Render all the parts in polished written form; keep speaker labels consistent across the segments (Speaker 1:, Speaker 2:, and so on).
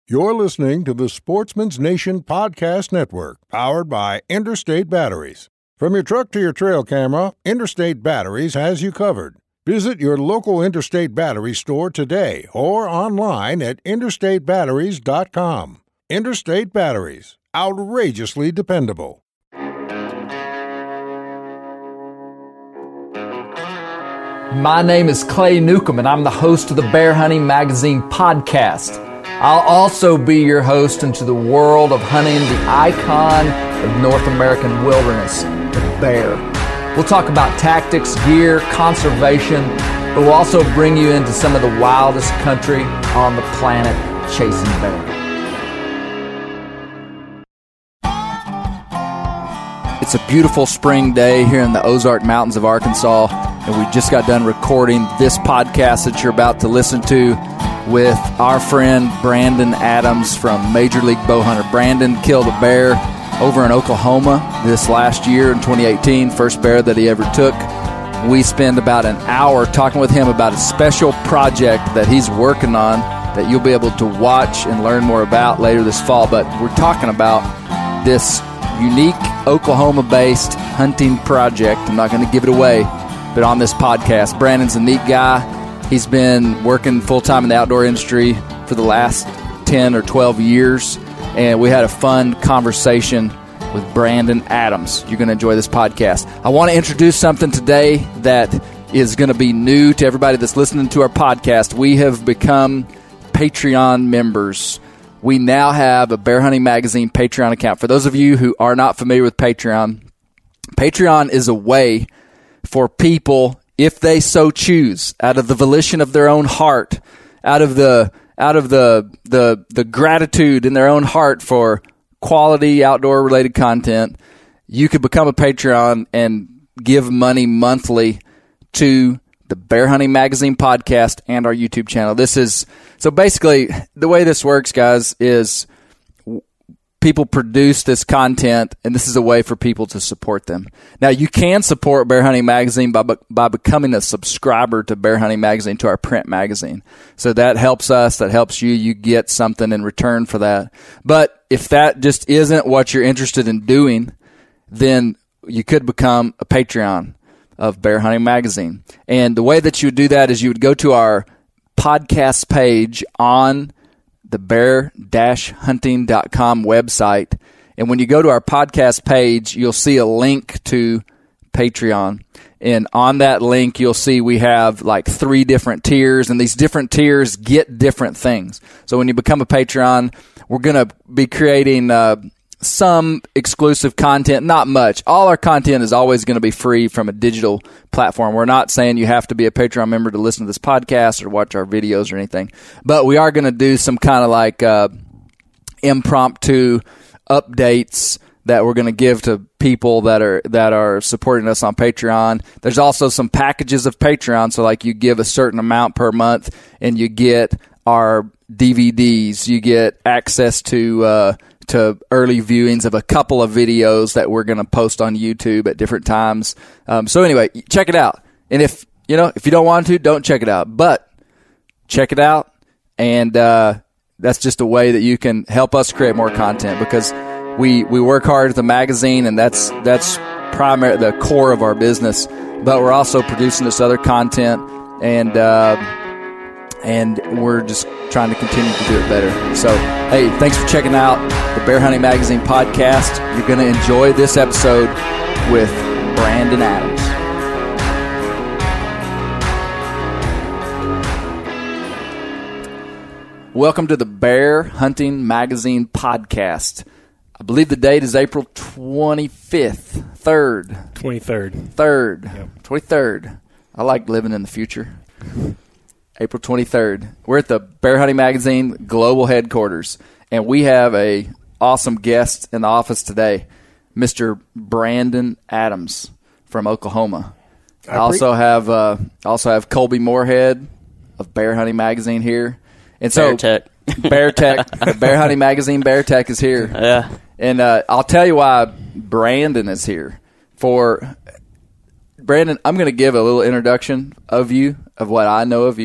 Speaker 1: You're listening to the Sportsman's Nation Podcast Network, powered by Interstate Batteries. From your truck to your trail camera, Interstate Batteries has you covered. Visit your local Interstate Battery store today or online at interstatebatteries.com. Interstate Batteries, outrageously dependable.
Speaker 2: My name is Clay Newcomb, and I'm the host of the Bear Hunting Magazine podcast. I'll also be your host into the world of hunting the icon of North American wilderness, the bear. We'll talk about tactics, gear, conservation, but we'll also bring you into some of the wildest country on the planet, chasing bear. It's a beautiful spring day here in the Ozark Mountains of Arkansas, and we just got done recording this podcast that you're about to listen to with our friend Brandon Adams from Major League Bowhunter. Brandon killed a bear over in Oklahoma this last year in 2018, first bear that he ever took. We spent about an hour talking with him about a special project that he's working on that you'll be able to watch and learn more about later this fall. But we're talking about this unique Oklahoma-based hunting project. I'm not going to give it away, but on this podcast, Brandon's a neat guy. He's been working full-time in the outdoor industry for the last 10 or 12 years, and we had a fun conversation with Brandon Adams. You're going to enjoy this podcast. I want to introduce something today that is going to be new to everybody that's listening to our podcast. We have become Patreon members. We now have a Bear Hunting Magazine Patreon account. For those of you who are not familiar with Patreon, Patreon is a way for people, if they so choose, out of the volition of their own heart, out of the gratitude in their own heart for quality outdoor related content, you could become a Patreon and give money monthly to the Bear Hunting Magazine podcast and our YouTube channel. So basically the way this works, guys, is people produce this content, and this is a way for people to support them. Now, you can support Bear Hunting Magazine by becoming a subscriber to Bear Hunting Magazine, to our print magazine. So that helps us, that helps you. You get something in return for that. But if that just isn't what you're interested in doing, then you could become a Patreon of Bear Hunting Magazine. And the way that you would do that is you would go to our podcast page on the bear-hunting.com website. And when you go to our podcast page, you'll see a link to Patreon. And on that link, you'll see we have like 3 different tiers, and these different tiers get different things. So when you become a Patreon, we're going to be creating some exclusive content, not much. All our content is always going to be free from a digital platform. We're not saying you have to be a Patreon member to listen to this podcast or watch our videos or anything, but we are going to do some kind of like impromptu updates that we're going to give to people that are supporting us on Patreon. There's also some packages of Patreon, so like you give a certain amount per month and you get our DVDs, you get access to early viewings of a couple of videos that we're going to post on YouTube at different times. So anyway, check it out. And if you don't want to, don't check it out. But check it out, and that's just a way that you can help us create more content, because we work hard at the magazine, and that's the core of our business. But we're also producing this other content, and we're just trying to continue to do it better. So, hey, thanks for checking out the Bear Hunting Magazine podcast. You're going to enjoy this episode with Brandon Adams. Welcome to the Bear Hunting Magazine podcast. I believe the date is April 25th, 3rd.
Speaker 3: 23rd.
Speaker 2: 3rd.
Speaker 3: Yep.
Speaker 2: 23rd. I like living in the future. April 23rd. We're at the Bear Hunting Magazine global headquarters, and we have a awesome guest in the office today, Mr. Brandon Adams from Oklahoma. I also have Colby Moorhead of Bear Hunting Magazine here. And so Bear Tech, the Bear Hunting Magazine Bear Tech is here.
Speaker 4: Yeah.
Speaker 2: And I'll tell you why Brandon is here. Brandon, I'm going to give a little introduction of you, of what I know of you.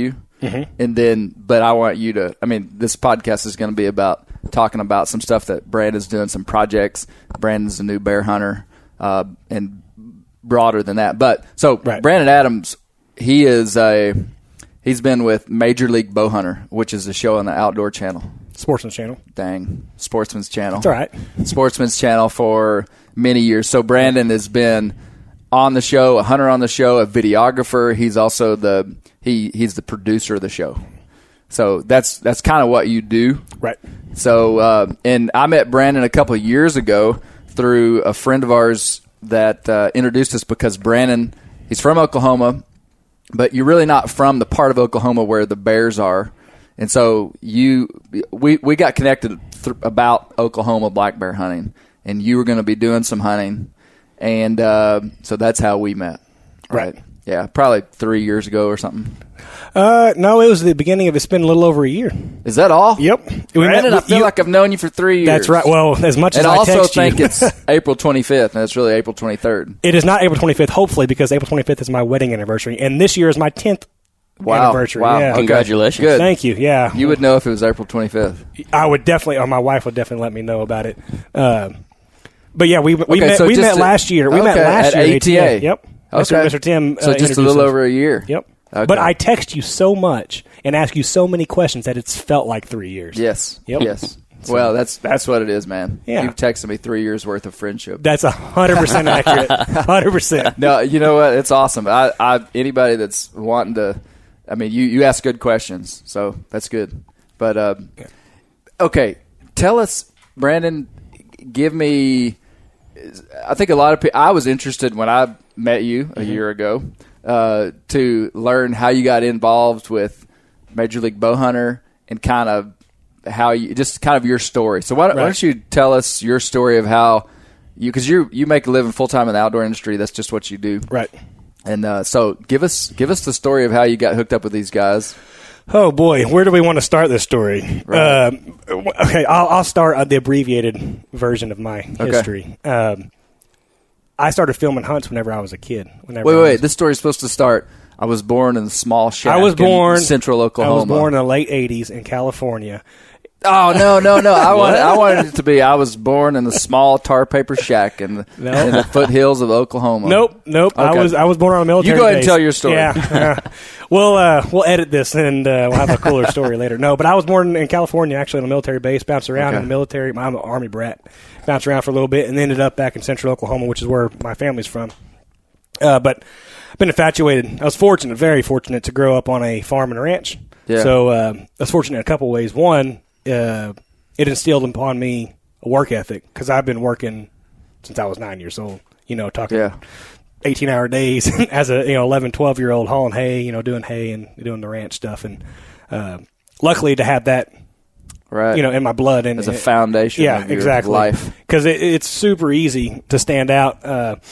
Speaker 2: and then, but I want you to. I mean, this podcast is going to be about talking about some stuff that Brandon's doing, some projects. Brandon's a new bear hunter, and broader than that. But so Brandon Adams, he's been with Major League Bow Hunter, which is a show on the Outdoor Channel.
Speaker 3: Sportsman's Channel.
Speaker 2: Dang. Sportsman's Channel.
Speaker 3: That's all right.
Speaker 2: Sportsman's Channel for many years. So Brandon has been on the show, a hunter on the show, a videographer. He's also he's the producer of the show. So that's kind of what you do.
Speaker 3: Right.
Speaker 2: So, and I met Brandon a couple of years ago through a friend of ours that introduced us, because Brandon, he's from Oklahoma, but you're really not from the part of Oklahoma where the bears are. And so we got connected about Oklahoma black bear hunting, and you were going to be doing some hunting, and so that's how we met. Right? Yeah, probably 3 years ago or something.
Speaker 3: No, it was the beginning of. It's been a little over a year.
Speaker 2: Is that all?
Speaker 3: Yep.
Speaker 2: Brandon, I feel like I've known you for 3 years.
Speaker 3: That's right. Well, as much as I text you.
Speaker 2: And I also think it's April 25th, and it's really April 23rd.
Speaker 3: It is not April 25th, hopefully, because April 25th is my wedding anniversary, and this year is my 10th anniversary.
Speaker 2: Wow.
Speaker 3: Yeah.
Speaker 2: Okay.
Speaker 4: Congratulations.
Speaker 2: Good.
Speaker 3: Thank you. Yeah.
Speaker 2: You would know if it was April 25th.
Speaker 3: I would definitely, or my wife would definitely let me know about it. But yeah, we met last year. We met last year
Speaker 2: at ATA.
Speaker 3: Yep. Mr. Tim.
Speaker 2: So just a little over a year.
Speaker 3: Yep.
Speaker 2: Okay.
Speaker 3: But I text you so much and ask you so many questions that it's felt like 3 years.
Speaker 2: Yes.
Speaker 3: Yep.
Speaker 2: Yes. Well, that's what it is, man.
Speaker 3: Yeah.
Speaker 2: You've texted me 3 years worth of friendship.
Speaker 3: That's 100% accurate. 100%.
Speaker 2: No, you know what? It's awesome. I anybody that's wanting to, I mean, you ask good questions, so that's good. But okay, tell us, Brandon. Give me. I think a lot of people. I was interested when I met you a year ago to learn how you got involved with Major League Bow Hunter and kind of how you just kind of your story. So why don't you tell us your story of how because you make a living full time in the outdoor industry. That's just what you do,
Speaker 3: right?
Speaker 2: And so give us the story of how you got hooked up with these guys.
Speaker 3: Oh boy, where do we want to start this story?
Speaker 2: Right.
Speaker 3: Okay, I'll start the abbreviated version of my history. I started filming hunts whenever I was a kid.
Speaker 2: Wait. This story is supposed to start. I was born in a small shack in central Oklahoma.
Speaker 3: I was born in the late 80s in California.
Speaker 2: Oh, no. I wanted it to be I was born in the small tar paper shack in the foothills of Oklahoma.
Speaker 3: Nope. Okay. I was born on a military base.
Speaker 2: You go ahead and tell your story.
Speaker 3: Yeah. We'll edit this and we'll have a cooler story later. No, but I was born in California, actually on a military base, bounced around in the military. I'm an Army brat. Bounced around for a little bit and ended up back in central Oklahoma, which is where my family's from. But I've been infatuated. I was fortunate, very fortunate, to grow up on a farm and a ranch.
Speaker 2: Yeah.
Speaker 3: So I was fortunate in a couple ways. One, it instilled upon me a work ethic because I've been working since I was 9 years old, talking 18-hour days as a 11, 12-year-old hauling hay, doing hay and doing the ranch stuff. And luckily to have that, in my blood. And
Speaker 2: as a foundation of your life.
Speaker 3: Because it's super easy to stand out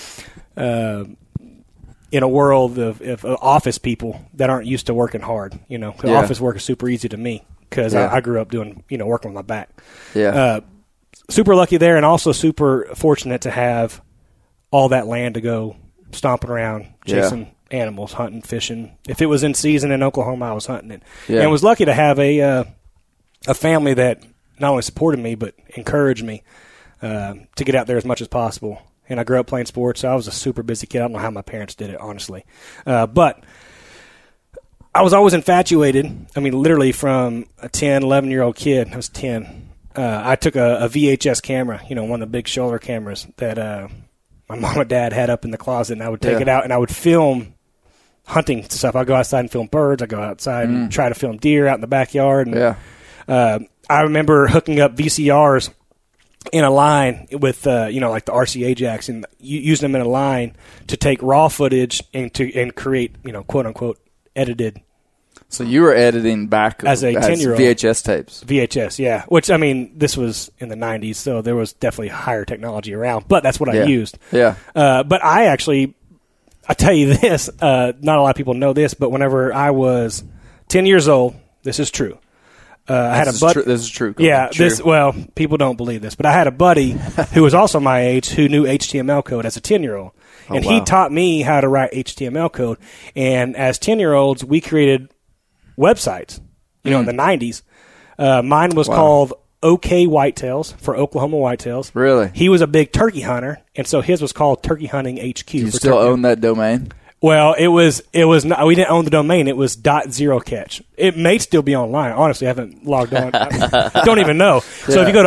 Speaker 3: in a world of office people that aren't used to working hard. Office work is super easy to me. Because I grew up doing, working on my back.
Speaker 2: Yeah.
Speaker 3: Super lucky there, and also super fortunate to have all that land to go stomping around, chasing animals, hunting, fishing. If it was in season in Oklahoma, I was hunting it. Yeah. And was lucky to have a family that not only supported me, but encouraged me to get out there as much as possible. And I grew up playing sports, so I was a super busy kid. I don't know how my parents did it, honestly. But I was always infatuated. I mean, literally from a 10, 11-year-old kid. I was 10. I took a VHS camera, one of the big shoulder cameras that my mom and dad had up in the closet, and I would take it out, and I would film hunting stuff. I'd go outside and film birds. I'd go outside and try to film deer out in the backyard. And, I remember hooking up VCRs in a line with, like the RCA jacks, and using them in a line to take raw footage and create, quote-unquote, edited.
Speaker 2: So you were editing back
Speaker 3: as a 10-year-old
Speaker 2: VHS tapes.
Speaker 3: VHS, yeah. Which, I mean, this was in the 90s, so there was definitely higher technology around. But that's what I used.
Speaker 2: Yeah.
Speaker 3: But I tell you this, not a lot of people know this, but whenever I was 10 years old, this is true. I had a buddy.
Speaker 2: This is true.
Speaker 3: Yeah.
Speaker 2: True.
Speaker 3: People don't believe this, but I had a buddy who was also my age who knew HTML code as a 10-year-old. He taught me how to write HTML code. And as 10-year-olds, we created websites, in the 90s. Mine was called OK Whitetails for Oklahoma Whitetails.
Speaker 2: Really?
Speaker 3: He was a big turkey hunter, and so his was called Turkey Hunting HQ.
Speaker 2: You still own that domain?
Speaker 3: Well, it was not, we didn't own the domain. It was .0catch. It may still be online. Honestly, I haven't logged on. I don't even know. So if you go to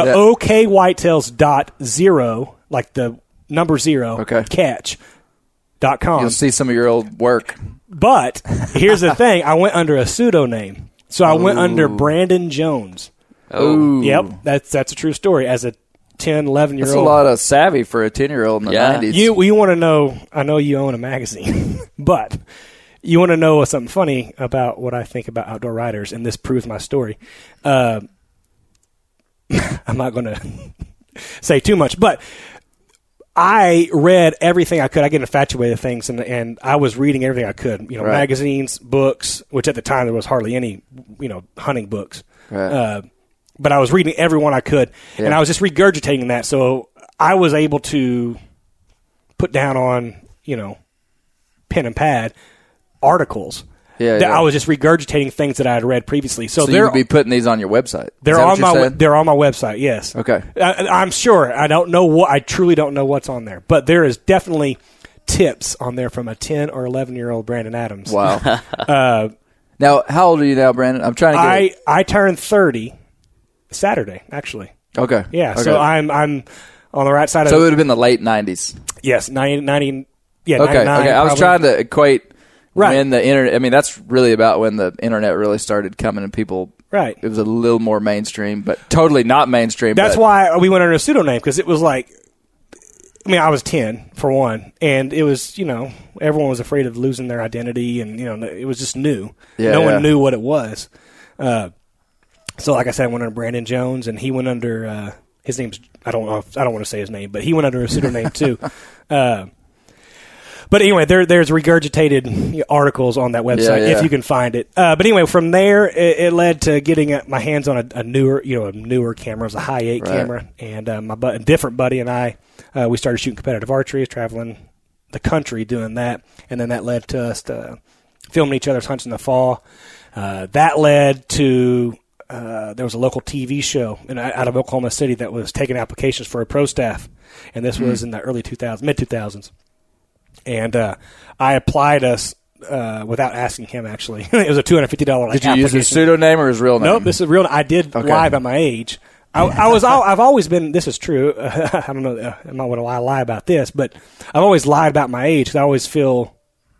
Speaker 3: okwhitetails.0, like the number 0, catch.com.
Speaker 2: You'll see some of your old work.
Speaker 3: But here's the thing. I went under a pseudonym. So I went under Brandon Jones.
Speaker 2: Oh.
Speaker 3: Yep. That's a true story. As a 10, 11-year-old.
Speaker 2: That's a lot of savvy for a 10-year-old in the 90s.
Speaker 3: You want to know, I know you own a magazine, but you want to know something funny about what I think about outdoor riders, and this proves my story. I'm not going to say too much, but I read everything I could. I get infatuated with things, and I was reading everything I could. Magazines, books, which at the time there was hardly any, hunting books.
Speaker 2: Right.
Speaker 3: But I was reading every one I could, and I was just regurgitating that. So I was able to put down on, pen and pad articles. I was just regurgitating things that I had read previously. So
Speaker 2: you would be putting these on your website.
Speaker 3: They're on my website. Yes.
Speaker 2: Okay.
Speaker 3: I'm sure. I don't know I truly don't know what's on there, but there is definitely tips on there from a 10 or 11-year-old Brandon Adams.
Speaker 2: Wow. Now, how old are you now, Brandon? I'm trying to get
Speaker 3: I turned 30 Saturday, actually.
Speaker 2: Okay.
Speaker 3: Yeah.
Speaker 2: Okay.
Speaker 3: So I'm on the right side of.
Speaker 2: So it would have been the late 90s.
Speaker 3: Yes, 90. Yeah.
Speaker 2: Okay.
Speaker 3: 99,
Speaker 2: okay. I was trying to equate
Speaker 3: right.
Speaker 2: when the internet. I mean, that's really about when the internet really started coming and people.
Speaker 3: Right.
Speaker 2: It was a little more mainstream, but totally not mainstream.
Speaker 3: That's why we went under a pseudonym, because it was like. I mean, I was 10 for one, and it was everyone was afraid of losing their identity, and it was just new. No one knew what it was. So, like I said, I went under Brandon Jones, and he went under his name's I don't want to say his name, but he went under a pseudonym too. But anyway, there's regurgitated articles on that website if you can find it. But anyway, from there, it led to getting my hands on a newer camera. It was a high 8 camera, and a different buddy and I, we started shooting competitive archery, traveling the country doing that, and then that led to us filming each other's hunts in the fall. That led to there was a local TV show out of Oklahoma City that was taking applications for a pro staff, and this was in the early 2000s, mid 2000s. And I applied us without asking him. Actually, it was a $250.
Speaker 2: Did you use his pseudonym or his real name?
Speaker 3: Nope, this is real. I did lie about my age. I've always been. This is true. I don't know. I'm not going to lie about this, but I've always lied about my age because I always feel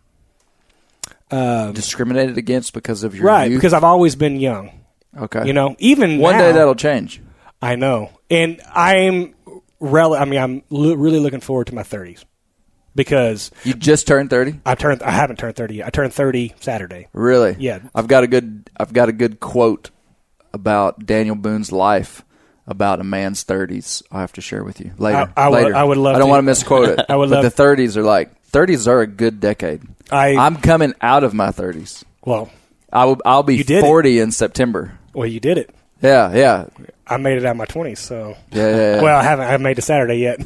Speaker 2: discriminated against because of your youth?
Speaker 3: Because I've always been young.
Speaker 2: Okay,
Speaker 3: even
Speaker 2: one day that'll change.
Speaker 3: I know, and I'm really looking forward to my 30s. Because
Speaker 2: you just turned 30?
Speaker 3: I haven't turned 30 yet. I turned 30 Saturday.
Speaker 2: Really?
Speaker 3: Yeah.
Speaker 2: I've got a good quote about Daniel Boone's life about a man's 30s. I'll have to share with you later.
Speaker 3: I would love.
Speaker 2: I don't want to misquote it.
Speaker 3: I would love.
Speaker 2: But the 30s are a good decade. I'm coming out of my 30s.
Speaker 3: Well,
Speaker 2: I'll be 40 in September.
Speaker 3: Well, you did it.
Speaker 2: Yeah.
Speaker 3: I made it out of my 20s. So
Speaker 2: yeah.
Speaker 3: Well, I haven't made it Saturday yet.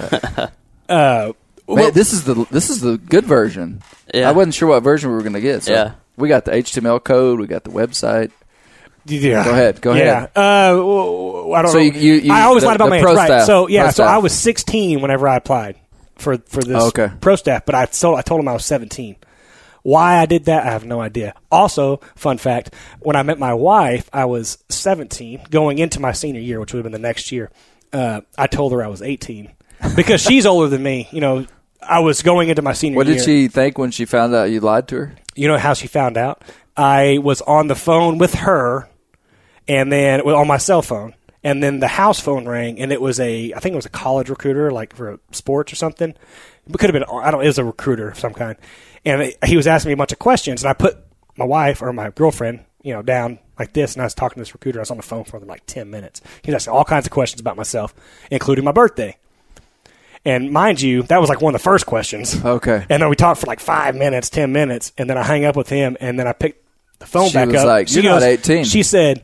Speaker 2: Man, this is the good version.
Speaker 4: Yeah.
Speaker 2: I wasn't sure what version we were going to get. So we got the HTML code. We got the website.
Speaker 3: Yeah.
Speaker 2: Go ahead.
Speaker 3: I don't know.
Speaker 2: You
Speaker 3: I always lied about my age, right?
Speaker 2: Staff.
Speaker 3: So I was 16 whenever I applied for this pro staff, but I told them I was 17. Why I did that, I have no idea. Also, fun fact, when I met my wife, I was 17 going into my senior year, which would have been the next year. I told her I was 18 because she's older than me. I was going into my senior year.
Speaker 2: What did she think when she found out you lied to her?
Speaker 3: You know how she found out? I was on the phone with her, and then on my cell phone, and then the house phone rang, and I think it was a college recruiter, like for sports or something. It could have been, it was a recruiter of some kind. And he was asking me a bunch of questions, and I put my wife or my girlfriend, down like this, and I was talking to this recruiter. I was on the phone for like 10 minutes. He was asking all kinds of questions about myself, including my birthday. And mind you, that was like one of the first questions.
Speaker 2: Okay.
Speaker 3: And then we talked for like 5 minutes, 10 minutes, and then I hang up with him, and then I picked the phone back up.
Speaker 2: She was like, you're not 18.
Speaker 3: She said,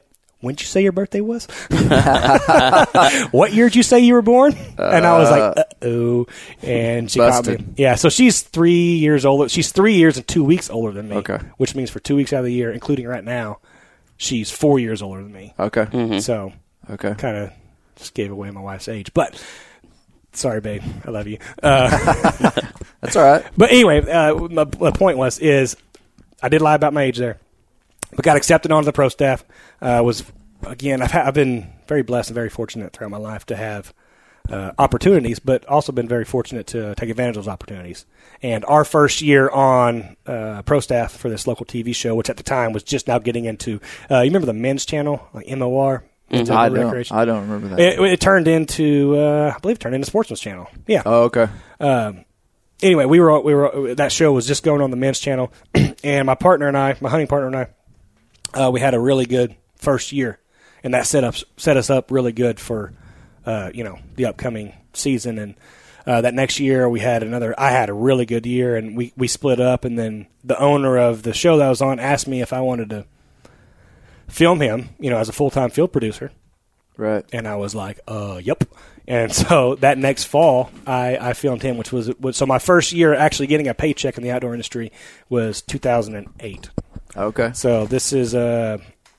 Speaker 3: when'd you say your birthday was? What year did you say you were born? And I was like, uh-oh. And she
Speaker 2: busted.
Speaker 3: caught me. Yeah, so she's 3 years older. She's 3 years and 2 weeks older than me.
Speaker 2: Okay.
Speaker 3: Which means for 2 weeks out of the year, including right now, she's 4 years older than me.
Speaker 2: Okay.
Speaker 4: Mm-hmm.
Speaker 3: So
Speaker 2: Okay.
Speaker 3: kind of just gave away my wife's age. But sorry, babe. I love you.
Speaker 2: That's all right.
Speaker 3: But anyway, my point is I did lie about my age there. But got accepted onto the pro staff. I've been very blessed and very fortunate throughout my life to have opportunities, but also been very fortunate to take advantage of those opportunities. And our first year on pro staff for this local TV show, which at the time was just now getting into, you remember the men's channel, like MOR?
Speaker 2: I don't remember that.
Speaker 3: It turned into, I believe it turned into Sportsman's Channel. Yeah.
Speaker 2: Oh, okay.
Speaker 3: Anyway, we were that show was just going on the men's channel, and my hunting partner and I, we had a really good first year, and that set us up really good for, the upcoming season. And that next year I had a really good year, and we split up. And then the owner of the show that I was on asked me if I wanted to film him, as a full-time field producer.
Speaker 2: Right.
Speaker 3: And I was like, yep. And so that next fall, I filmed him, which was so my first year actually getting a paycheck in the outdoor industry was 2008.
Speaker 2: Okay.
Speaker 3: So this is what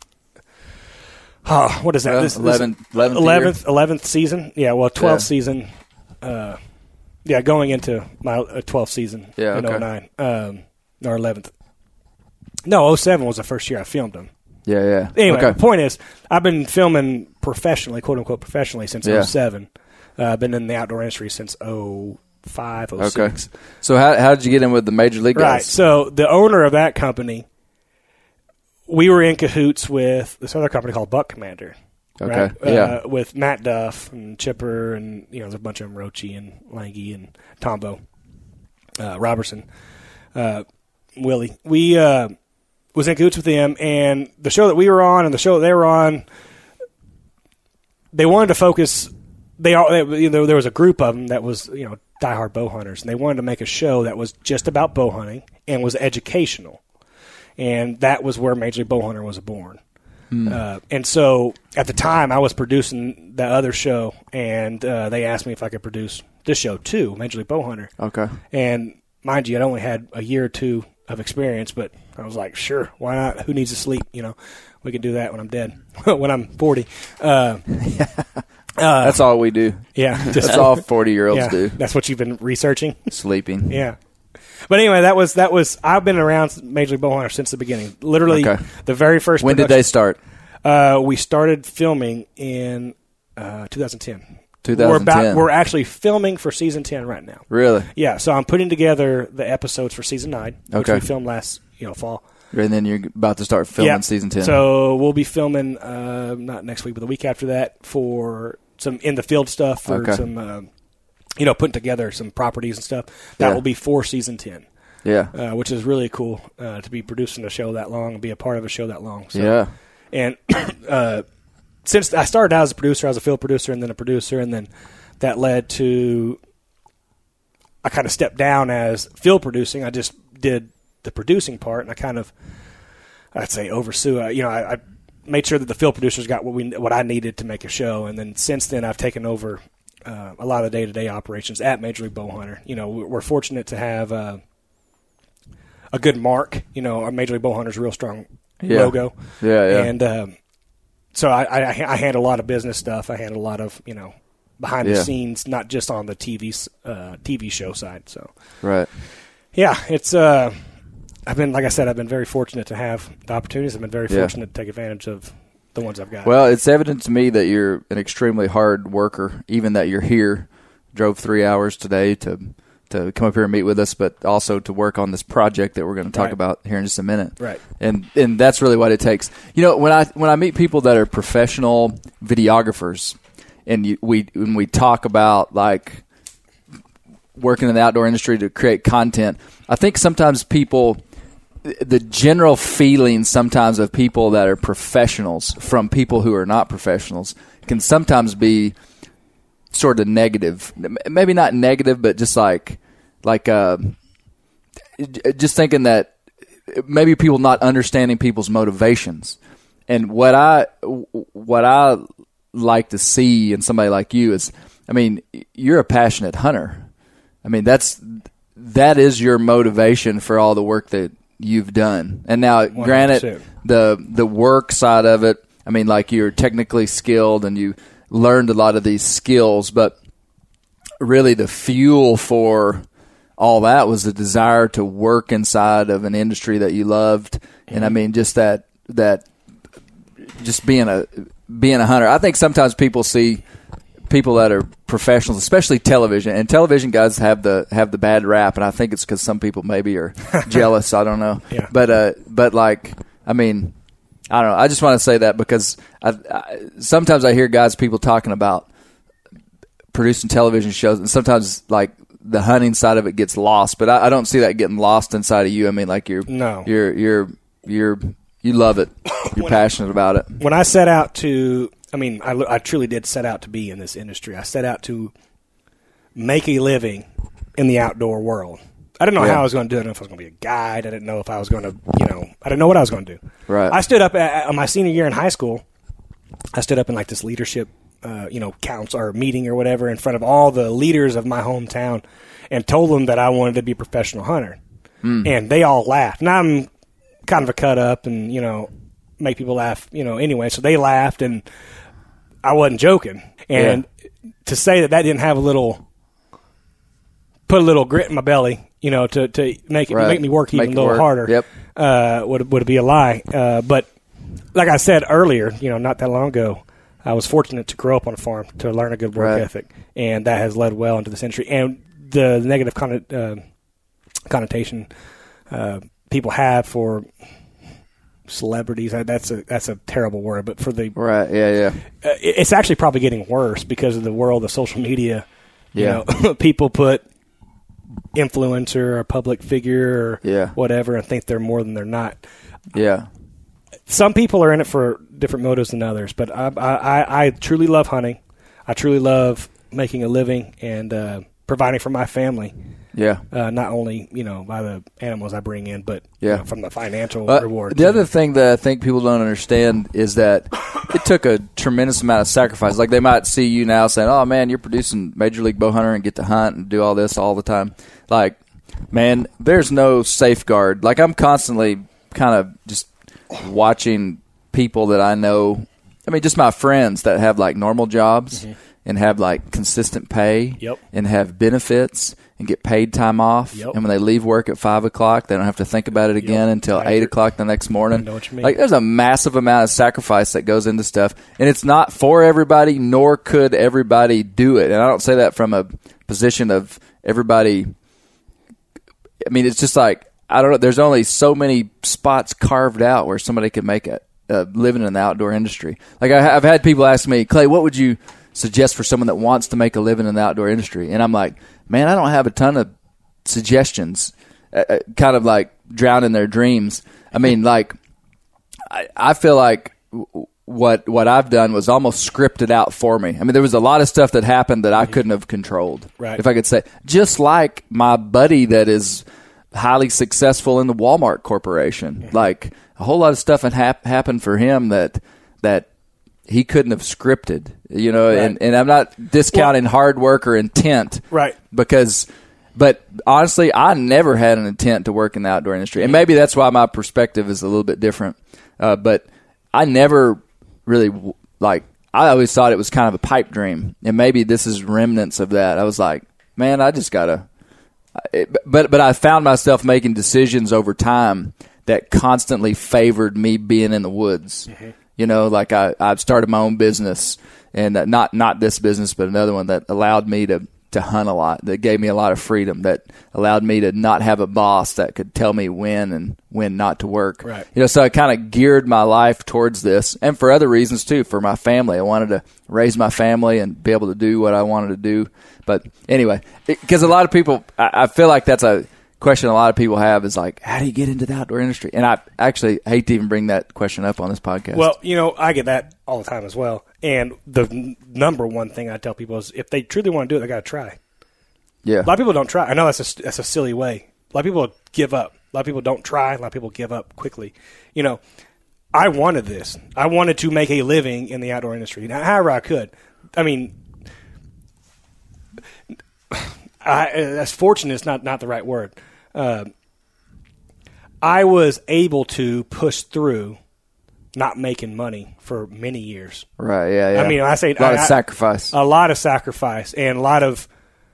Speaker 3: is that? This 11th season. Yeah, well, 12th season. Going into my 12th season in 09. Or 11th. No, 07 was the first year I filmed him.
Speaker 2: Yeah.
Speaker 3: Anyway, the point is, I've been filming professionally, quote unquote professionally, since 07. I've been in the outdoor industry since 05, 06.
Speaker 2: Okay. So how did you get in with the Major League guys?
Speaker 3: Right. So the owner of that company, we were in cahoots with this other company called Buck Commander.
Speaker 2: Okay.
Speaker 3: Right? With Matt Duff and Chipper and, there's a bunch of them, Rochi and Lange and Tombo, Robertson, Willie. We was in cahoots with them, and the show that we were on and the show that they were on, they wanted to focus. There was a group of them that was, diehard bow hunters, and they wanted to make a show that was just about bow hunting and was educational. And that was where Major League Bow Hunter was born. And so at the time, I was producing that other show, and they asked me if I could produce this show too, Major League Bow Hunter.
Speaker 2: Okay. And
Speaker 3: mind you, I'd only had a year or two of experience, but I was like, sure, why not? Who needs to sleep? We can do that when I'm dead, when I'm 40.
Speaker 2: That's all we do.
Speaker 3: Yeah.
Speaker 2: That's all 40-year-olds do.
Speaker 3: That's what you've been researching?
Speaker 2: Sleeping.
Speaker 3: Yeah. But anyway, that was. I've been around Major League Bow Hunter since the beginning. Literally, the very first.
Speaker 2: When did they start?
Speaker 3: We started filming in 2010.
Speaker 2: 2010.
Speaker 3: We're actually filming for season 10 right now.
Speaker 2: Really?
Speaker 3: Yeah. So I'm putting together the episodes for season 9, which
Speaker 2: we
Speaker 3: filmed last fall.
Speaker 2: And then you're about to start filming season 10.
Speaker 3: So we'll be filming not next week, but the week after that for some in the field stuff for some. Putting together some properties and stuff. That will be for season 10.
Speaker 2: Yeah.
Speaker 3: Which is really cool to be producing a show that long and be a part of a show that long. So,
Speaker 2: yeah.
Speaker 3: And since I started out as a producer, I was a field producer and then a producer, and then that led to I kind of stepped down as field producing. I just did the producing part, and I kind of, I'd say, oversaw. I made sure that the field producers got what I needed to make a show, and then since then I've taken over a lot of the day-to-day operations at Major League Bow Hunter. We're fortunate to have a good mark. Our Major League Bow Hunter's a real strong logo.
Speaker 2: Yeah.
Speaker 3: And so I handle a lot of business stuff. I handle a lot of behind the scenes, not just on the TV show side. So
Speaker 2: right.
Speaker 3: Yeah, it's I've been very fortunate to have the opportunities. I've been very fortunate to take advantage of the ones I've got.
Speaker 2: Well, it's evident to me that you're an extremely hard worker, even that you're here. Drove 3 hours today to come up here and meet with us, but also to work on this project that we're going to talk about here in just a minute.
Speaker 3: Right.
Speaker 2: And that's really what it takes. When I meet people that are professional videographers, and when we talk about like working in the outdoor industry to create content, I think sometimes the general feeling sometimes of people that are professionals from people who are not professionals can sometimes be sort of negative. Maybe not negative, but just like just thinking that maybe people not understanding people's motivations. and what I like to see in somebody like you is, I mean, you're a passionate hunter. I mean, that is your motivation for all the work that you've done. And now, 100%. Granted, the work side of it, I mean, like, you're technically skilled and you learned a lot of these skills, but really the fuel for all that was the desire to work inside of an industry that you loved. And I mean, just that just being a hunter. I think sometimes people see people that are professionals, especially television, and television guys have the bad rap, and I think it's because some people maybe are jealous. I don't know.
Speaker 3: Yeah.
Speaker 2: But like, I mean, I don't know. I just want to say that because sometimes I hear people talking about producing television shows, and sometimes like the hunting side of it gets lost. But I don't see that getting lost inside of you. I mean, like you love it. You're passionate about it.
Speaker 3: When I set out to, I mean, I truly did set out to be in this industry. I set out to make a living in the outdoor world. I didn't know how I was going to do it. I didn't know if I was going to be a guide. I didn't know if I was going to, I didn't know what I was going to do.
Speaker 2: Right.
Speaker 3: I stood up on my senior year in high school. I stood up in like this leadership, council or meeting or whatever in front of all the leaders of my hometown and told them that I wanted to be a professional hunter. And they all laughed. And I'm kind of a cut up and, make people laugh, anyway. So they laughed and I wasn't joking. And to say that didn't have put a little grit in my belly, to make me work even a little harder, would be a lie. But like I said earlier, not that long ago, I was fortunate to grow up on a farm, to learn a good work ethic, and that has led well into this industry. And the negative connotation people have for celebrities, that's a terrible word, but for the it's actually probably getting worse because of the world of social media. People put influencer or public figure or whatever and think they're more than they're not. Some people are in it for different motives than others, but I truly love hunting. I truly love making a living and providing for my family. Not only, by the animals I bring in, but from the financial reward.
Speaker 2: The other thing that I think people don't understand is that it took a tremendous amount of sacrifice. Like, they might see you now saying, oh, man, you're producing Major League Bow Hunter and get to hunt and do all this all the time. Like, man, there's no safeguard. Like, I'm constantly kind of just watching people that I know. I mean, just my friends that have, like, normal jobs and have, like, consistent pay and have benefits and get paid time off. And when they leave work at 5 o'clock, they don't have to think about it again until 8 o'clock the next morning.
Speaker 3: I know what you mean.
Speaker 2: Like, there's a massive amount of sacrifice that goes into stuff, and it's not for everybody, nor could everybody do it. And I don't say that from a position of everybody. I mean, it's just like, I don't know, there's only so many spots carved out where somebody could make a living in the outdoor industry. Like, I've had people ask me, Clay, what would you suggest for someone that wants to make a living in the outdoor industry? And I'm like, man, I don't have a ton of suggestions, kind of like drown in their dreams. I mean, like, I feel like what I've done was almost scripted out for me. I mean, there was a lot of stuff that happened that I couldn't have controlled, if I could say. Just like my buddy that is highly successful in the Walmart Corporation. Like, a whole lot of stuff had happened for him that he couldn't have scripted, and I'm not discounting hard work or intent. But honestly, I never had an intent to work in the outdoor industry. And maybe that's why my perspective is a little bit different. But I never really, I always thought it was kind of a pipe dream. And maybe this is remnants of that. I was like, man, I just got to. But I found myself making decisions over time that constantly favored me being in the woods. Like I've started my own business, and not this business, but another one that allowed me to hunt a lot, that gave me a lot of freedom, that allowed me to not have a boss that could tell me when and when not to work. So I kind of geared my life towards this, and for other reasons too, for my family. I wanted to raise my family and be able to do what I wanted to do. But anyway, because a lot of people, I feel like that's a question a lot of people have is like, how do you get into the outdoor industry? And I actually hate to even bring that question up on this podcast.
Speaker 3: Well, I get that all the time as well. And the number one thing I tell people is if they truly want to do it, they got to try.
Speaker 2: Yeah.
Speaker 3: A lot of people don't try. I know that's a silly way. A lot of people give up. A lot of people don't try. A lot of people give up quickly. I wanted this. I wanted to make a living in the outdoor industry, however I could. I mean, that's fortunate is not the right word. I was able to push through not making money for many years.
Speaker 2: Right, yeah.
Speaker 3: I mean, I say
Speaker 2: a lot of sacrifice.
Speaker 3: A lot of sacrifice and a lot of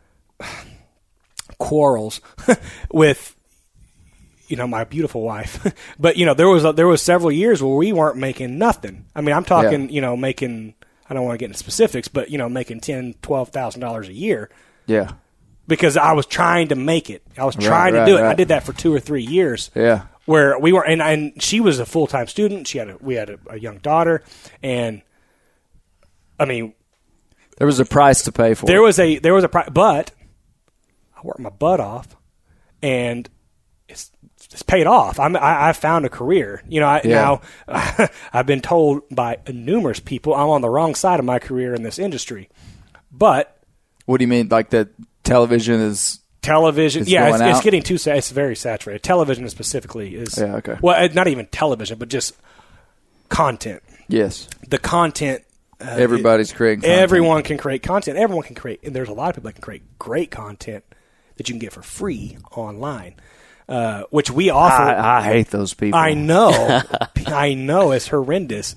Speaker 3: quarrels with, my beautiful wife. But, there was several years where we weren't making nothing. I mean, I'm talking, making, I don't want to get into specifics, but, making $10,000, $12,000 a year.
Speaker 2: Yeah.
Speaker 3: Because I was trying to make it. I was trying to do it. Right. I did that for 2 or 3 years.
Speaker 2: Yeah.
Speaker 3: Where we were, and she was a full-time student. We had a young daughter, and I mean,
Speaker 2: there was a price to pay for.
Speaker 3: There was a price, but I worked my butt off, and it's paid off. I found a career. Now I've been told by numerous people I'm on the wrong side of my career in this industry. But
Speaker 2: what do you mean? Like that television is?
Speaker 3: Television, it's getting too. It's very saturated. Television specifically is.
Speaker 2: Yeah, okay.
Speaker 3: Well, not even television, but just content.
Speaker 2: Yes,
Speaker 3: the content.
Speaker 2: Everybody's creating content.
Speaker 3: Everyone can create content. Everyone can create, and there's a lot of people that can create great content that you can get for free online, which we offer.
Speaker 2: I hate those people.
Speaker 3: I know, I know, it's horrendous.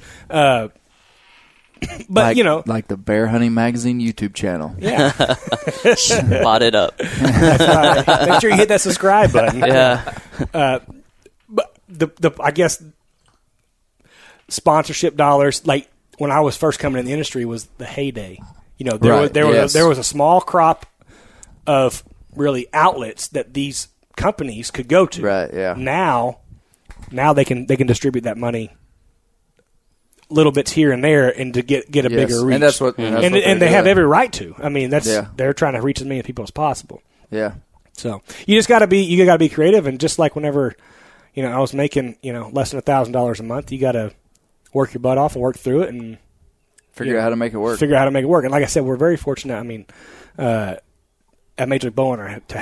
Speaker 3: But
Speaker 2: like the Bear Hunting Magazine YouTube channel.
Speaker 3: Yeah,
Speaker 4: spot it up.
Speaker 3: Make sure you hit that subscribe button.
Speaker 4: Yeah,
Speaker 3: but the I guess sponsorship dollars, like when I was first coming in the industry, was the heyday. There was a small crop of really outlets that these companies could go to.
Speaker 2: Right. Yeah.
Speaker 3: Now they can distribute that money. Little bits here and there, and to get a bigger reach,
Speaker 2: and that's what,
Speaker 3: and they have every right to. I mean, they're trying to reach as many people as possible.
Speaker 2: Yeah.
Speaker 3: So you just got to be creative, and just like whenever, I was making less than $1,000 a month, you got to work your butt off and work through it and
Speaker 2: figure out how to make it work.
Speaker 3: And like I said, we're very fortunate. I mean, at Major League Bowhunter to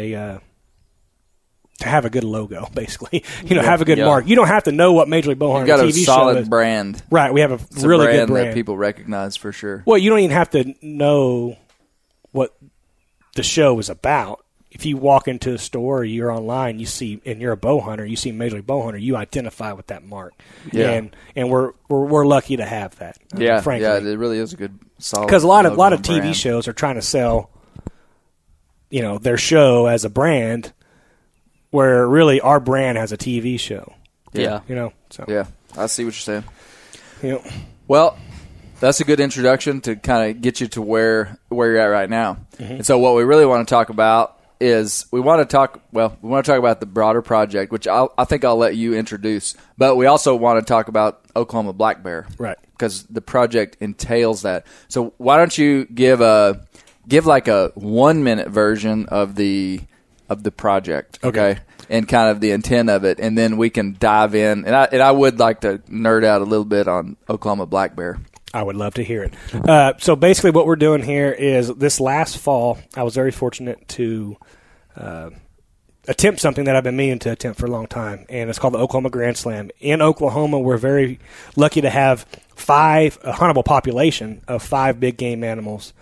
Speaker 3: have a good logo, basically. Have a good mark. You don't have to know what Major League Bowhunter TV show is.
Speaker 2: You've got a solid brand.
Speaker 3: Right. We have a really good brand
Speaker 2: that people recognize for sure.
Speaker 3: Well, you don't even have to know what the show is about. If you walk into a store or you're online, you see, and you're a bow hunter, you see Major League Bowhunter, you identify with that mark.
Speaker 2: Yeah.
Speaker 3: And we're lucky to have that. Frankly.
Speaker 2: Yeah, it really is a good solid.
Speaker 3: Because a lot of TV shows are trying to sell, their show as a brand, where really our brand has a TV show.
Speaker 4: Yeah.
Speaker 3: So.
Speaker 2: Yeah, I see what you're saying.
Speaker 3: Yep.
Speaker 2: Well, that's a good introduction to kind of get you to where you're at right now. Mm-hmm. And so what we really want to talk about is we want to talk about the broader project, which I think I'll let you introduce. But we also want to talk about Oklahoma Black Bear.
Speaker 3: Right.
Speaker 2: Because the project entails that. So why don't you give like a 1-minute version of the project, okay, and kind of the intent of it, and then we can dive in. And I would like to nerd out a little bit on Oklahoma Black Bear.
Speaker 3: I would love to hear it. So basically what we're doing here is this last fall, I was very fortunate to attempt something that I've been meaning to attempt for a long time, and it's called the Oklahoma Grand Slam. In Oklahoma, we're very lucky to have a huntable population of 5 big game animals.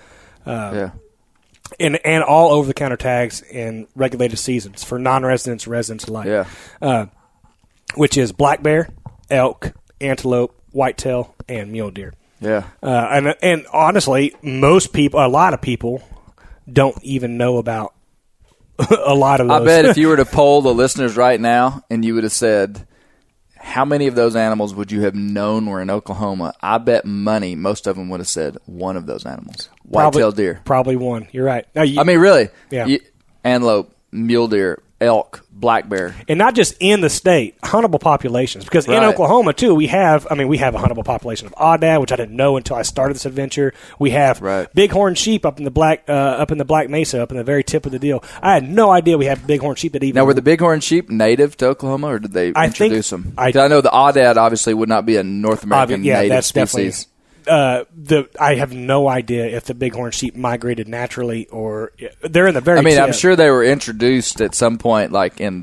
Speaker 3: And all over-the-counter tags in regulated seasons for non-residents, residents alike.
Speaker 2: Yeah.
Speaker 3: Which is black bear, elk, antelope, whitetail, and mule deer.
Speaker 2: Yeah.
Speaker 3: And honestly, a lot of people don't even know about a lot of those.
Speaker 2: I bet if you were to poll the listeners right now and you would have said, how many of those animals would you have known were in Oklahoma? I bet money most of them would have said one of those animals. Whitetail deer.
Speaker 3: Probably one. You're right. Now,
Speaker 2: really.
Speaker 3: Yeah.
Speaker 2: Antelope, mule deer, elk, black bear.
Speaker 3: And not just in the state, huntable populations. Because in Oklahoma, too, we have a huntable population of aoudad, which I didn't know until I started this adventure. We have bighorn sheep up in the Black Mesa, up in the very tip of the deal. I had no idea we had bighorn sheep that even...
Speaker 2: Now, were the bighorn sheep native to Oklahoma, or did they introduce them? I know the aoudad obviously would not be a North American native species.
Speaker 3: I have no idea if the bighorn sheep migrated naturally or they're in the very.
Speaker 2: I'm sure they were introduced at some point, like in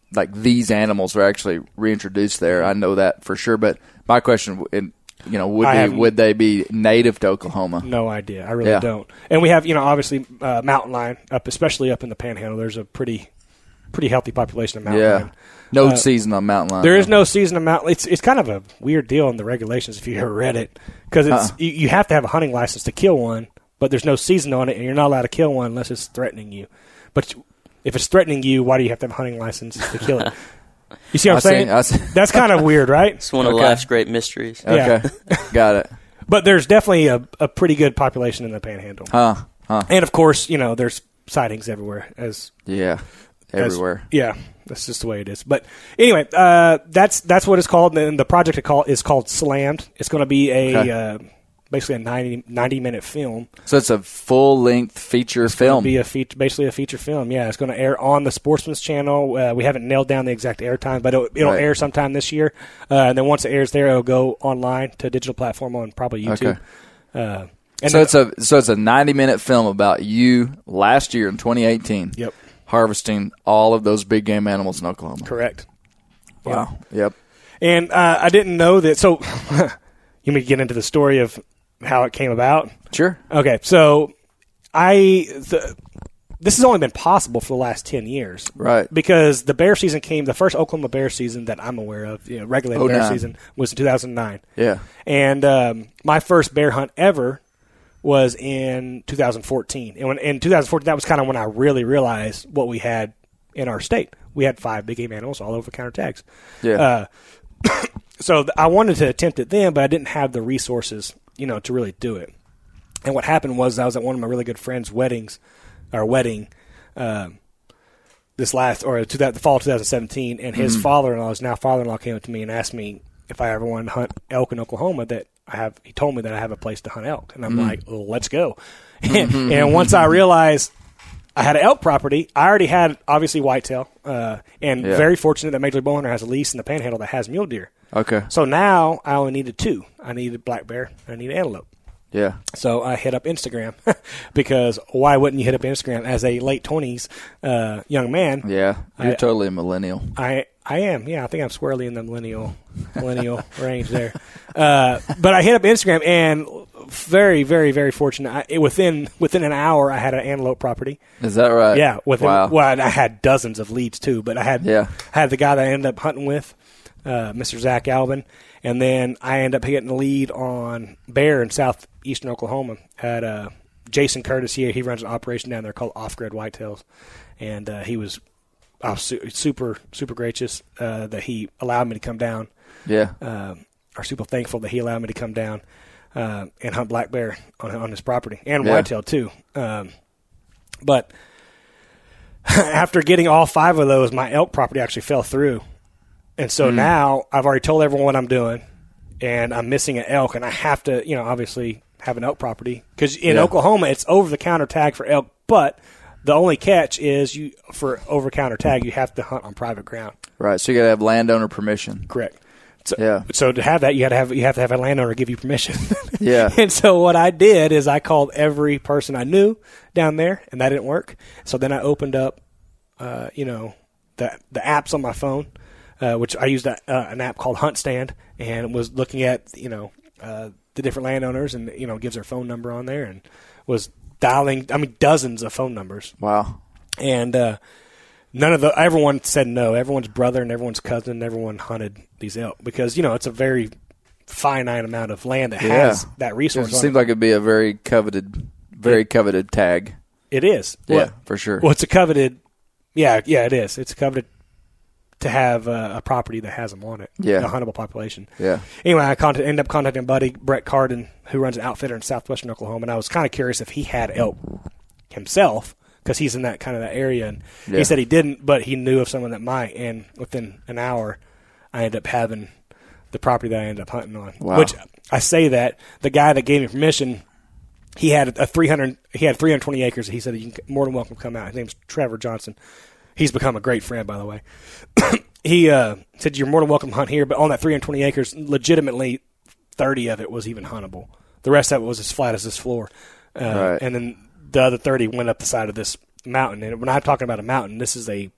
Speaker 2: like these animals are actually reintroduced there. I know that for sure. But my question, would they be native to Oklahoma?
Speaker 3: No idea. I really don't. And we have, obviously mountain lion especially up in the Panhandle. There's a pretty healthy population of mountain lion.
Speaker 2: No season on mountain lion.
Speaker 3: There is no season on mountain. It's kind of a weird deal in the regulations if you ever read it, because you have to have a hunting license to kill one, but there's no season on it, and you're not allowed to kill one unless it's threatening you. But if it's threatening you, why do you have to have a hunting license to kill it? You see what I'm saying? That's kind of weird, right?
Speaker 4: It's one of life's great mysteries.
Speaker 2: Okay, got it.
Speaker 3: But there's definitely a pretty good population in the Panhandle. And of course, there's sightings everywhere.
Speaker 2: Everywhere.
Speaker 3: That's just the way it is. But anyway, that's what it's called. And the project is called Slammed. It's going to be basically a 90-minute film.
Speaker 2: So it's a full-length feature film.
Speaker 3: It's going to be basically a feature film. Yeah, it's going to air on the Sportsman's Channel. We haven't nailed down the exact air time, but it'll air sometime this year. And then once it airs there, it'll go online to a digital platform on probably YouTube.
Speaker 2: Okay. So it's a 90-minute film about you last year in 2018.
Speaker 3: Yep.
Speaker 2: Harvesting all of those big game animals in Oklahoma.
Speaker 3: Correct.
Speaker 2: Wow. Yep.
Speaker 3: And I didn't know that. So you may get into the story of how it came about.
Speaker 2: Sure.
Speaker 3: Okay. So this has only been possible for the last 10 years.
Speaker 2: Right.
Speaker 3: Because the bear season the first Oklahoma bear season that I'm aware of, regulated bear season, was in 2009.
Speaker 2: Yeah.
Speaker 3: And my first bear hunt ever was in 2014. And in 2014, that was kind of when I really realized what we had in our state. We had 5 big game animals, all over-the-counter tags.
Speaker 2: Yeah.
Speaker 3: So I wanted to attempt it then, but I didn't have the resources, to really do it. And what happened was I was at one of my really good friends' wedding, the fall of 2017, and his father-in-law, his now father-in-law, came up to me and asked me if I ever wanted to hunt elk in Oklahoma. He told me that I have a place to hunt elk, and I'm like, well, let's go. And once I realized I had an elk property, I already had obviously whitetail, and very fortunate that Major League Bowhunter has a lease in the Panhandle that has mule deer.
Speaker 2: Okay.
Speaker 3: So now I only needed 2. I needed black bear, and I needed antelope.
Speaker 2: Yeah.
Speaker 3: So I hit up Instagram because why wouldn't you hit up Instagram as a late 20s young man?
Speaker 2: Yeah, you're totally a millennial.
Speaker 3: I am. Yeah, I think I'm squarely in the millennial range there. But I hit up Instagram, and very, very, very fortunate. Within an hour, I had an antelope property.
Speaker 2: Is that right?
Speaker 3: Yeah.
Speaker 2: Wow.
Speaker 3: Well, I had dozens of leads too, but I had the guy that I ended up hunting with, Mr. Zach Albin, and then I ended up getting the lead on bear in southeastern Oklahoma. Had Jason Curtis here. He runs an operation down there called Off Grid Whitetails, and he was super, super gracious that he allowed me to come down.
Speaker 2: Yeah.
Speaker 3: Are super thankful that he allowed me to come down and hunt black bear on his property, and whitetail too. But after getting all 5 of those, my elk property actually fell through. And so now I've already told everyone what I'm doing, and I'm missing an elk, and I have to, obviously have an elk property. Because in Oklahoma, it's over-the-counter tag for elk, but the only catch is for over-counter tag, you have to hunt on private ground.
Speaker 2: Right, so you got to have landowner permission.
Speaker 3: Correct. So to have that, you have to have a landowner give you permission.
Speaker 2: Yeah.
Speaker 3: And so what I did is I called every person I knew down there, and that didn't work. So then I opened up, the apps on my phone, which I used an app called Hunt Stand, and was looking at the different landowners, and gives their phone number on there, and was dialing dozens of phone numbers.
Speaker 2: Wow.
Speaker 3: And everyone said no. Everyone's brother and everyone's cousin, everyone hunted these elk because it's a very finite amount of land that has that resource.
Speaker 2: It seems like it'd be a very coveted tag.
Speaker 3: It is.
Speaker 2: Yeah, for sure.
Speaker 3: Well, it's a coveted. Yeah, it is. It's coveted to have a property that has them on it.
Speaker 2: Yeah,
Speaker 3: a huntable population.
Speaker 2: Yeah.
Speaker 3: Anyway, I ended up contacting buddy Brett Carden, who runs an outfitter in southwestern Oklahoma, and I was kind of curious if he had elk himself because he's in that area, and he said he didn't, but he knew of someone that might. And within an hour, I ended up having the property that I ended up hunting on.
Speaker 2: Wow.
Speaker 3: Which I say that the guy that gave me permission, he had 320 acres. He said you're more than welcome to come out. His name's Trevor Johnson. He's become a great friend, by the way. He said you're more than welcome to hunt here, but on that 320 acres, legitimately 30 of it was even huntable. The rest of it was as flat as this floor.
Speaker 2: Right.
Speaker 3: And then the other 30 went up the side of this mountain. And when I'm talking about a mountain, this is a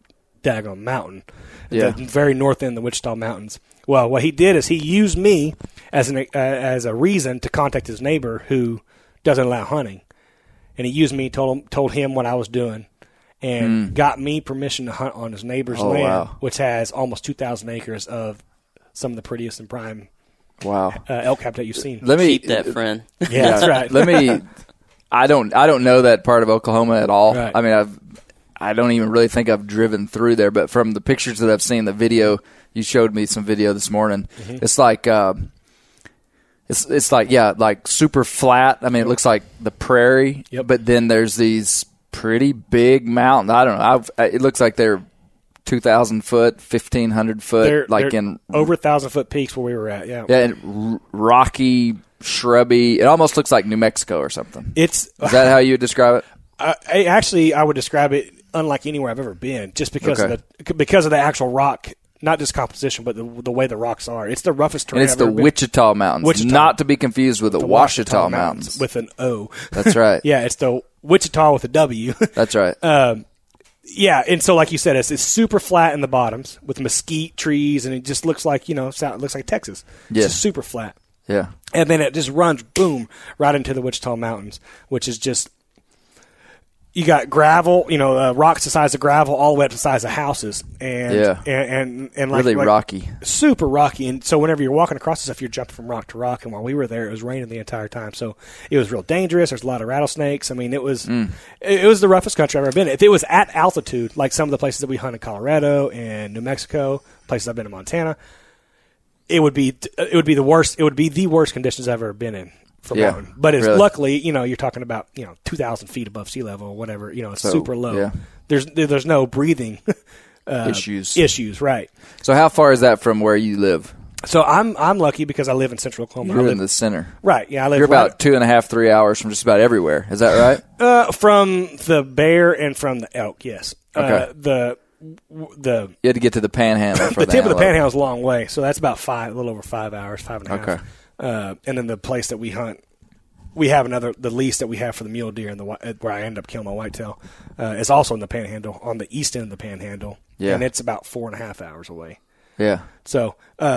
Speaker 3: daggone mountain.
Speaker 2: Yeah.
Speaker 3: At the very north end of the Wichita Mountains. Well, what he did is he used me as a reason to contact his neighbor who doesn't allow hunting. And he used me, told him what I was doing, and got me permission to hunt on his neighbor's land, which has almost 2,000 acres of some of the prettiest and prime elk habitat you've seen.
Speaker 2: Let me
Speaker 4: keep that, friend.
Speaker 3: Yeah, that's right.
Speaker 2: I don't know that part of Oklahoma at all.
Speaker 3: Right.
Speaker 2: I mean, I don't even really think I've driven through there, but from the pictures that I've seen, the video, you showed me some video this morning. Mm-hmm. It's like it's like super flat. I mean, it looks like the prairie, but then there's these pretty big mountains. I don't know. It looks like they're 2,000 foot, 1,500 foot,
Speaker 3: they're in over 1,000 foot peaks where we were at. Yeah,
Speaker 2: and rocky, shrubby. It almost looks like New Mexico or something. Is that how you would describe it?
Speaker 3: I would describe it unlike anywhere I've ever been, just because of the actual rock. Not just composition, but the way the rocks are. It's the roughest terrain.
Speaker 2: And it's the Wichita Mountains, not to be confused with the Ouachita Mountains.
Speaker 3: With an O.
Speaker 2: That's right.
Speaker 3: Yeah, it's the Wichita with a W.
Speaker 2: That's right.
Speaker 3: Yeah, and so like you said, it's super flat in the bottoms with mesquite trees, and it just looks like, it looks like Texas. It's just super flat.
Speaker 2: Yeah.
Speaker 3: And then it just runs, boom, right into the Wichita Mountains, which is just, you got gravel, rocks the size of gravel all the way up to the size of houses. And like,
Speaker 2: really rocky.
Speaker 3: Super rocky. And so whenever you're walking across this stuff, you're jumping from rock to rock. And while we were there, it was raining the entire time. So it was real dangerous. There's a lot of rattlesnakes. I mean, it was the roughest country I've ever been in. If it was at altitude, like some of the places that we hunt in Colorado and New Mexico, places I've been in Montana, it would be the worst. It would be the worst conditions I've ever been in. Mountain. But it's luckily, you're talking about 2,000 feet above sea level or whatever. It's super low. Yeah. There's no breathing issues, right?
Speaker 2: So how far is that from where you live?
Speaker 3: So I'm lucky because I live in Central Oklahoma.
Speaker 2: You're in the center,
Speaker 3: right? Yeah, I live.
Speaker 2: You're about 2.5-3 hours from just about everywhere. Is that
Speaker 3: right? From the bear and from the elk, yes.
Speaker 2: Okay.
Speaker 3: You
Speaker 2: had to get to the Panhandle.
Speaker 3: The tip of the Panhandle is a long way, so that's about a little over 5 hours, 5.5.
Speaker 2: Okay.
Speaker 3: And then the place that we hunt, we have the lease that we have for the mule deer and where I end up killing my whitetail is also in the Panhandle, on the east end of the Panhandle. Yeah. And it's about 4.5 hours away.
Speaker 2: Yeah.
Speaker 3: So,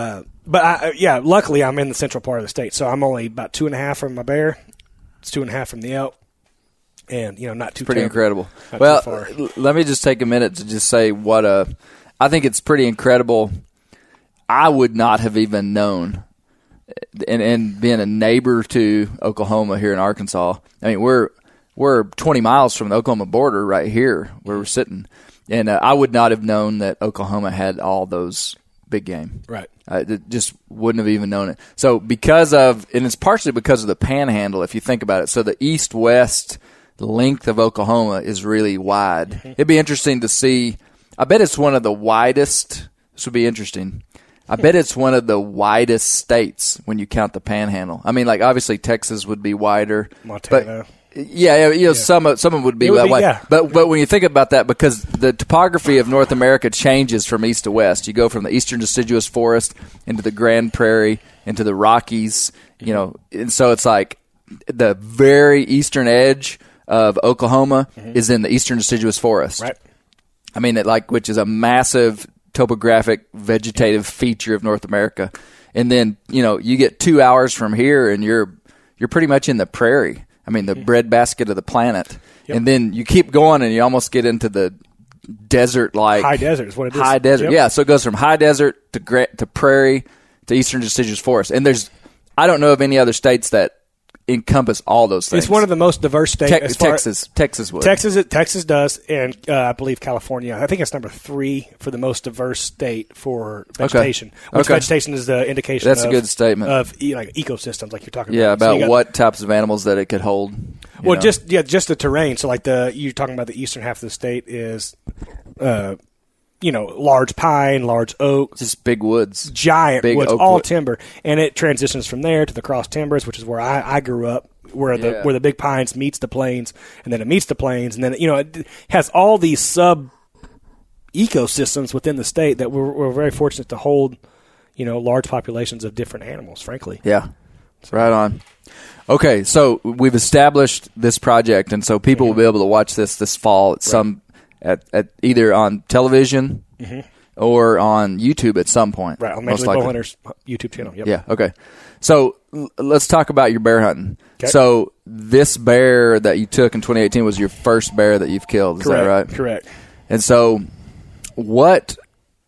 Speaker 3: luckily I'm in the central part of the state, so I'm only about 2.5 from my bear. It's 2.5 from the elk. And, not too
Speaker 2: pretty incredible. Well, let me just take a minute to just say I think it's pretty incredible. I would not have even known. And being a neighbor to Oklahoma here in Arkansas, I mean, we're 20 miles from the Oklahoma border right here where we're sitting. And I would not have known that Oklahoma had all those big game.
Speaker 3: Right.
Speaker 2: I just wouldn't have even known it. So and it's partially because of the Panhandle, if you think about it. So the east-west length of Oklahoma is really wide. Mm-hmm. It'd be interesting to see. I bet it's one of the widest. This would be interesting. I bet it's one of the widest states when you count the Panhandle. I mean, like obviously Texas would be wider,
Speaker 3: Montana.
Speaker 2: But some of them would be that wide. Yeah. But when you think about that, because the topography of North America changes from east to west. You go from the eastern deciduous forest into the Grand Prairie, into the Rockies, and so it's like the very eastern edge of Oklahoma is in the eastern deciduous forest.
Speaker 3: Right.
Speaker 2: I mean, which is a massive topographic vegetative feature of North America. And then, you get 2 hours from here and you're pretty much in the prairie. I mean, the breadbasket of the planet. Yep. And then you keep going and you almost get into the desert-like.
Speaker 3: High desert is what it is.
Speaker 2: High desert. Yep. Yeah. So it goes from high desert to prairie to eastern deciduous forest. And I don't know of any other states that encompass all those things.
Speaker 3: It's one of the most diverse states.
Speaker 2: Texas would.
Speaker 3: Texas does, and I believe California. I think it's number 3 for the most diverse state for vegetation.
Speaker 2: Okay.
Speaker 3: Which vegetation is the indication.
Speaker 2: That's a good statement
Speaker 3: of ecosystems, like you're talking about.
Speaker 2: Yeah, about what types of animals that it could hold.
Speaker 3: Well, just the terrain. So, like you're talking about the eastern half of the state is. Large pine, large oak.
Speaker 2: Just big woods.
Speaker 3: Giant big woods, all timber. And it transitions from there to the cross timbers, which is where I grew up, where the big pines meets the plains, and then it meets the plains, and then, it has all these sub-ecosystems within the state that we're very fortunate to hold, large populations of different animals, frankly.
Speaker 2: Yeah, right on. Okay, so we've established this project, and so people will be able to watch this fall at at either on television or on YouTube at some point.
Speaker 3: Right, on Major League Bowhunter's YouTube channel. Yep.
Speaker 2: Yeah, okay. So let's talk about your bear hunting.
Speaker 3: Okay.
Speaker 2: So this bear that you took in 2018 was your first bear that you've killed. Is that right?
Speaker 3: Correct.
Speaker 2: And so what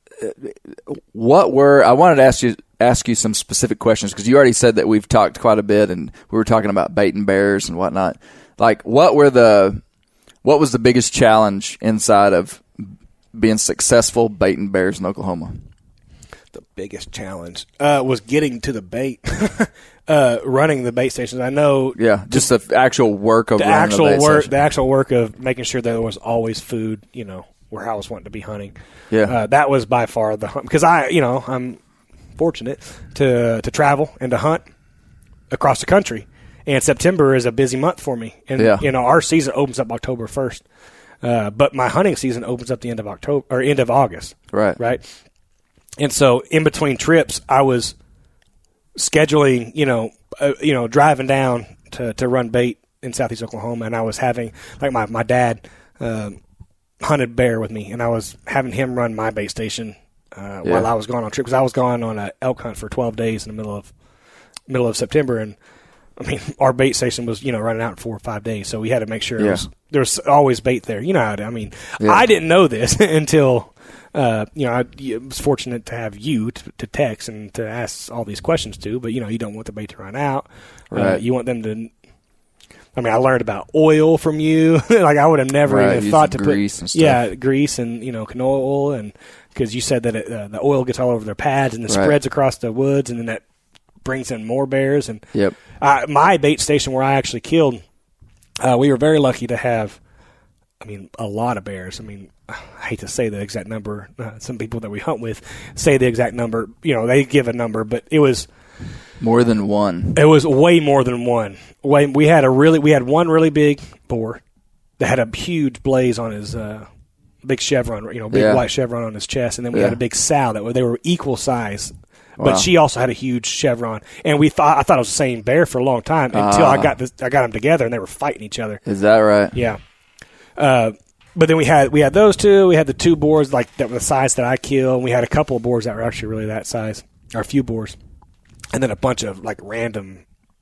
Speaker 2: were – I wanted to ask you some specific questions because you already said that we've talked quite a bit and we were talking about baiting bears and whatnot. Like what was the biggest challenge inside of being successful baiting bears in Oklahoma?
Speaker 3: The biggest challenge was getting to the bait, running the bait stations. I know.
Speaker 2: Yeah, just the actual work of running the bait station.
Speaker 3: The actual work of making sure that there was always food, where I was wanting to be hunting.
Speaker 2: Yeah,
Speaker 3: that was by far the hunt because I'm fortunate to travel and to hunt across the country, and September is a busy month for me. And our season opens up October 1st, but my hunting season opens up the end of October or end of August. Right. And so in between trips, I was scheduling, driving down to run bait in Southeast Oklahoma, and I was having my dad hunted bear with me, and I was having him run my bait station while I was going on trip because I was going on an elk hunt for 12 days in the middle of September, and I mean our bait station was running out in 4 or 5 days, so we had to make sure there was always bait there. I didn't know this until. I was fortunate to have you to text and to ask all these questions to, but you don't want the bait to run out.
Speaker 2: Right.
Speaker 3: You want them to. I learned about oil from you. I would have never even thought to
Speaker 2: grease
Speaker 3: put
Speaker 2: and stuff.
Speaker 3: Grease and canola oil, and because you said that the oil gets all over their pads and it spreads across the woods, and then that brings in more bears. And my bait station where I actually killed, we were very lucky to have. A lot of bears. I hate to say the exact number. Some people that we hunt with say the exact number. They give a number, but it was
Speaker 2: more than one.
Speaker 3: It was way more than one. We had one really big boar that had a huge blaze on his big chevron, white chevron on his chest, and then we had a big sow they were equal size. But she also had a huge chevron, and I thought it was the same bear for a long time until I got them together and they were fighting each other.
Speaker 2: Is that right?
Speaker 3: Yeah. But then we had those two. We had the two boars that were the size that I killed. And we had a couple of boars that were actually really that size, or a few boars, and then a bunch of random,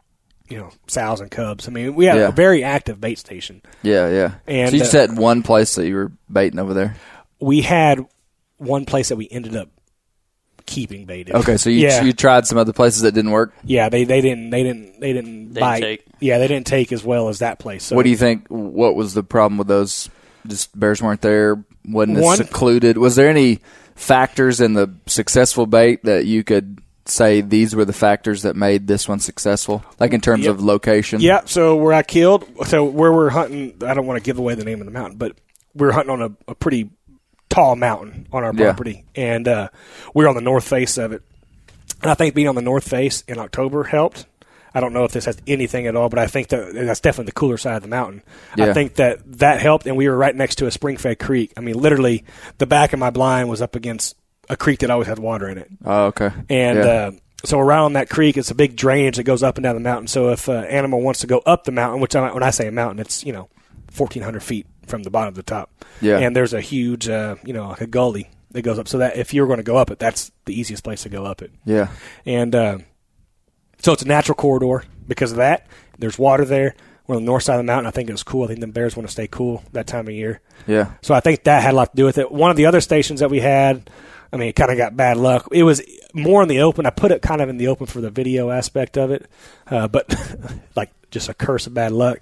Speaker 3: sows and cubs. We had a very active bait station.
Speaker 2: Yeah. And so you just had one place that you were baiting over there.
Speaker 3: We had one place that we ended up keeping baited.
Speaker 2: Okay, so you tried some other places that didn't work.
Speaker 3: Yeah, they didn't bite.
Speaker 4: Take.
Speaker 3: Yeah, they didn't take as well as that place. So.
Speaker 2: What do you think? What was the problem with those? Just bears weren't there. Wasn't as secluded. Was there any factors in the successful bait that you could say these were the factors that made this one successful? Like in terms of location?
Speaker 3: Yeah. So where we're hunting, I don't want to give away the name of the mountain, but we're hunting on a pretty tall mountain on our property, and we're on the north face of it. And I think being on the north face in October helped. I don't know if this has anything at all, but I think that's definitely the cooler side of the mountain. Yeah. I think that helped, and we were right next to a spring-fed creek. Literally, the back of my blind was up against a creek that always had water in it.
Speaker 2: Oh, okay.
Speaker 3: And so around that creek, it's a big drainage that goes up and down the mountain. So if an animal wants to go up the mountain, which when I say a mountain, it's 1,400 feet from the bottom to the top.
Speaker 2: Yeah.
Speaker 3: And there's a huge, a gully that goes up. So that if you're going to go up it, that's the easiest place to go up it.
Speaker 2: Yeah.
Speaker 3: And so it's a natural corridor because of that. There's water there. We're on the north side of the mountain. I think it was cool. I think the bears want to stay cool that time of year.
Speaker 2: Yeah.
Speaker 3: So I think that had a lot to do with it. One of the other stations that we had, it kind of got bad luck. It was more in the open. I put it kind of in the open for the video aspect of it, but just a curse of bad luck.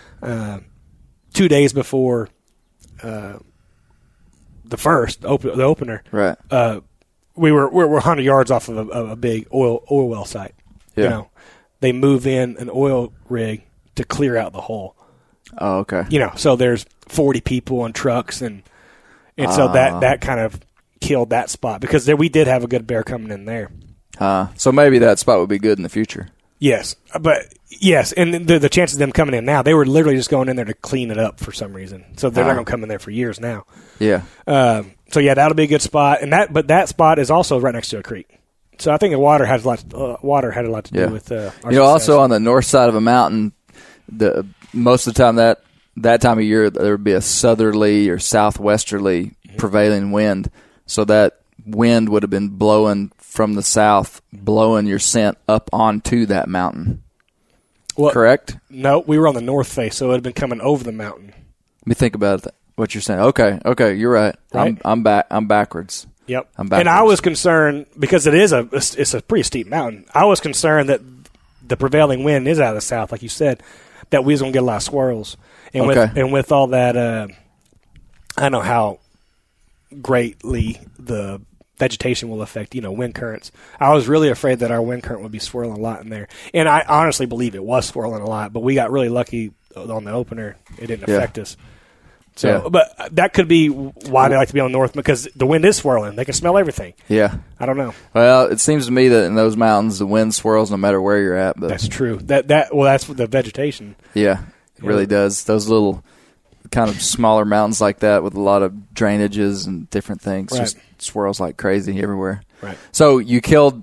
Speaker 3: 2 days before the opener,
Speaker 2: right?
Speaker 3: We're 100 yards off of a big oil well site.
Speaker 2: Yeah.
Speaker 3: They move in an oil rig to clear out the hole.
Speaker 2: Oh, okay.
Speaker 3: So there's 40 people on trucks, and so that kind of killed that spot because we did have a good bear coming in there.
Speaker 2: So maybe that spot would be good in the future.
Speaker 3: Yes, and the chances of them coming in now, they were literally just going in there to clean it up for some reason. So they're not going to come in there for years now.
Speaker 2: Yeah.
Speaker 3: So that'll be a good spot, but that spot is also right next to a creek. So I think the water had a lot to do with our success.
Speaker 2: Also on the north side of a mountain, most of the time that that time of year there would be a southerly or southwesterly prevailing wind, so that wind would have been blowing from the south, blowing your scent up onto that mountain. Well, correct?
Speaker 3: No, we were on the north face, so it would have been coming over the mountain.
Speaker 2: Let me think about what you're saying. Okay, you're right. I'm backwards.
Speaker 3: Yep. And I was concerned because it's a pretty steep mountain. I was concerned that the prevailing wind is out of the south, like you said, that we was going to get a lot of swirls. And with all that, I don't know how greatly the vegetation will affect, wind currents. I was really afraid that our wind current would be swirling a lot in there. And I honestly believe it was swirling a lot, but we got really lucky on the opener. It didn't affect us. So, but that could be why they like to be on the north, because the wind is swirling. They can smell everything.
Speaker 2: Yeah.
Speaker 3: I don't know.
Speaker 2: Well, it seems to me that in those mountains, the wind swirls no matter where you're at. But
Speaker 3: that's true. That's the vegetation.
Speaker 2: Yeah, it really does. Those little kind of smaller mountains like that with a lot of drainages and different things just swirls like crazy everywhere.
Speaker 3: Right.
Speaker 2: So you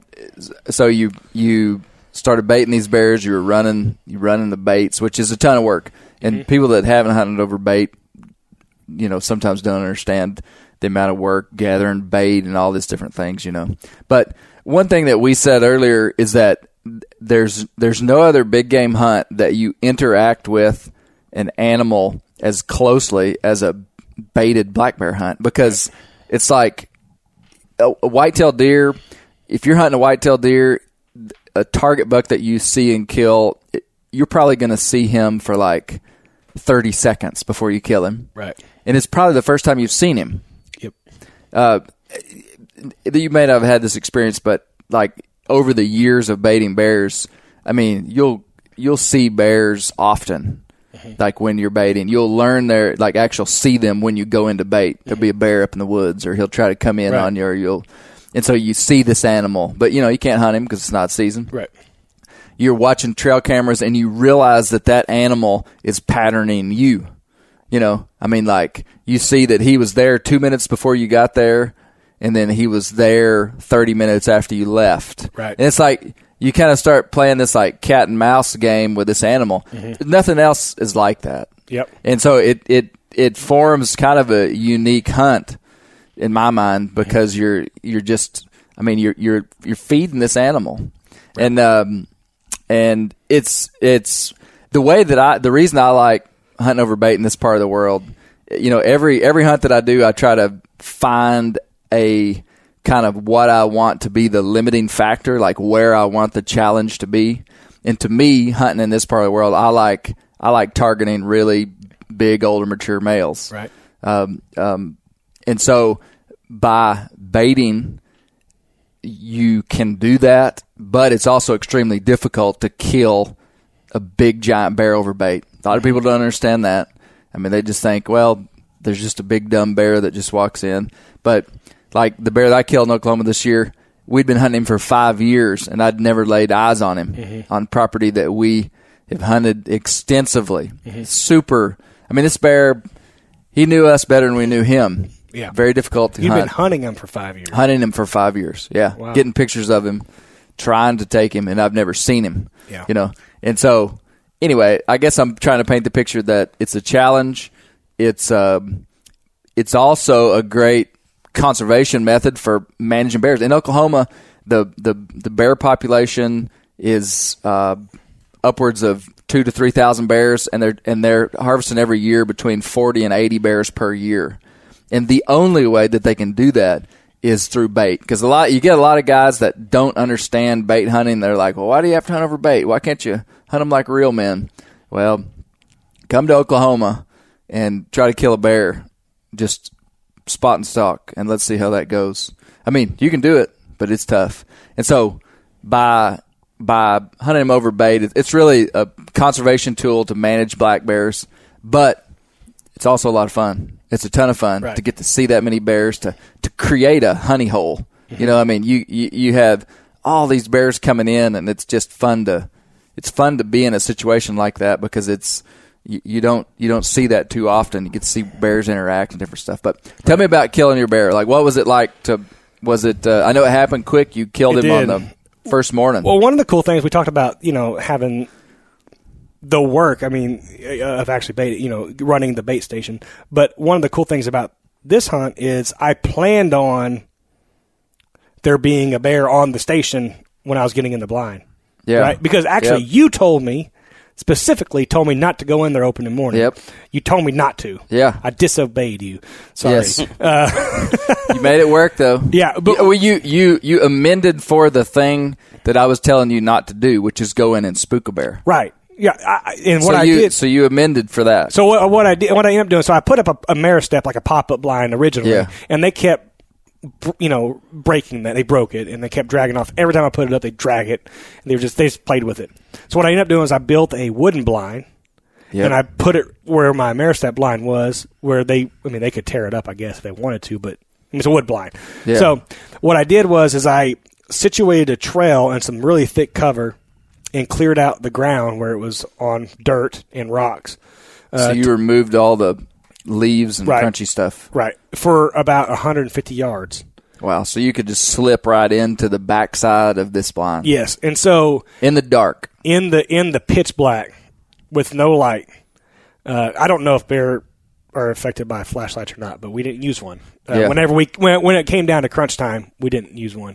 Speaker 2: started baiting these bears. You were running the baits, which is a ton of work. And people that haven't hunted over bait, sometimes don't understand the amount of work gathering bait and all these different things, But one thing that we said earlier is that there's no other big game hunt that you interact with an animal as closely as a baited black bear hunt, because it's like a whitetail deer. If you're hunting a whitetail deer, a target buck that you see and kill, you're probably going to see him for like 30 seconds before you kill him.
Speaker 3: Right.
Speaker 2: And it's probably the first time you've seen him.
Speaker 3: Yep.
Speaker 2: You may not have had this experience, but like over the years of baiting bears, I mean, you'll see bears often. Like when you're baiting, you'll learn actually see them when you go into bait. There'll be a bear up in the woods, or he'll try to come in on you, and so you see this animal, but you can't hunt him because it's not season.
Speaker 3: Right.
Speaker 2: You're watching trail cameras and you realize that animal is patterning you. Like you see that he was there 2 minutes before you got there, and then he was there 30 minutes after you left.
Speaker 3: Right.
Speaker 2: And it's like you kind of start playing this like cat and mouse game with this animal. Nothing else is like that.
Speaker 3: Yep.
Speaker 2: And so it forms kind of a unique hunt in my mind, because you're just, you're feeding this animal. Right. And it's the reason I like hunting over bait in this part of the world. Every hunt that I do, I try to find a kind of what I want to be the limiting factor, like where I want the challenge to be. And to me, hunting in this part of the world, I like targeting really big, older, mature males.
Speaker 3: Right.
Speaker 2: And so by baiting, you can do that, but it's also extremely difficult to kill a big, giant bear over bait. A lot of people don't understand that. They just think, well, there's just a big, dumb bear that just walks in. But like the bear that I killed in Oklahoma this year, we'd been hunting him for 5 years, and I'd never laid eyes on him on property that we have hunted extensively. Super. This bear, he knew us better than we knew him.
Speaker 3: Yeah.
Speaker 2: Very difficult to hunt.
Speaker 3: You've been hunting him for 5 years.
Speaker 2: Hunting him for 5 years, yeah.
Speaker 3: Wow.
Speaker 2: Getting pictures of him, trying to take him, and I've never seen him.
Speaker 3: Yeah.
Speaker 2: And so, anyway, I guess I'm trying to paint the picture that it's a challenge. It's also a great conservation method for managing bears. In Oklahoma, the bear population is upwards of 2,000 to 3,000 bears, and they're harvesting every year between 40 and 80 bears per year. And the only way that they can do that is through bait, because you get a lot of guys that don't understand bait hunting. They're like, well, why do you have to hunt over bait? Why can't you hunt them like real men? Well, come to Oklahoma and try to kill a bear, just spot and stalk, and let's see how that goes. You can do it, but it's tough. And so by hunting them over bait, it's really a conservation tool to manage black bears, but it's also a lot of fun. It's a ton of fun to get to see that many bears, to create a honey hole. You have all these bears coming in, and it's just fun to be in a situation like that, because you don't see that too often. You get to see bears interact and different stuff. But tell me about killing your bear. Like, what was it like was it, I know it happened quick. You killed him on the first morning.
Speaker 3: Well, one of the cool things we talked about, having the work, of actually running the bait station. But one of the cool things about this hunt is I planned on there being a bear on the station when I was getting in the blind.
Speaker 2: Yeah.
Speaker 3: Right? Because actually you specifically told me not to go in there open in the morning.
Speaker 2: Yep.
Speaker 3: You told me not to.
Speaker 2: Yeah.
Speaker 3: I disobeyed you. Sorry.
Speaker 2: Yes. You made it work, though.
Speaker 3: Yeah. But
Speaker 2: you amended for the thing that I was telling you not to do, which is go in and spook a bear.
Speaker 3: Right. Yeah.
Speaker 2: So you amended for that.
Speaker 3: So what I ended up doing, so I put up a Maristep, like a pop-up blind originally, and they kept, breaking that. They broke it, and they kept dragging off. Every time I put it up, they drag it, and they just played with it. So what I ended up doing is I built a wooden blind, and I put it where my Maristep blind was, where they could tear it up, I guess, if they wanted to, but it's a wood blind.
Speaker 2: Yeah.
Speaker 3: So what I did was I situated a trail and some really thick cover and cleared out the ground where it was on dirt and rocks.
Speaker 2: So you removed all the leaves and crunchy stuff.
Speaker 3: Right. For about 150 yards.
Speaker 2: Wow. So you could just slip right into the backside of this blind.
Speaker 3: Yes. And so
Speaker 2: in the dark.
Speaker 3: In the pitch black with no light. I don't know if bear are affected by flashlights or not, but we didn't use one. Whenever when it came down to crunch time, we didn't use one.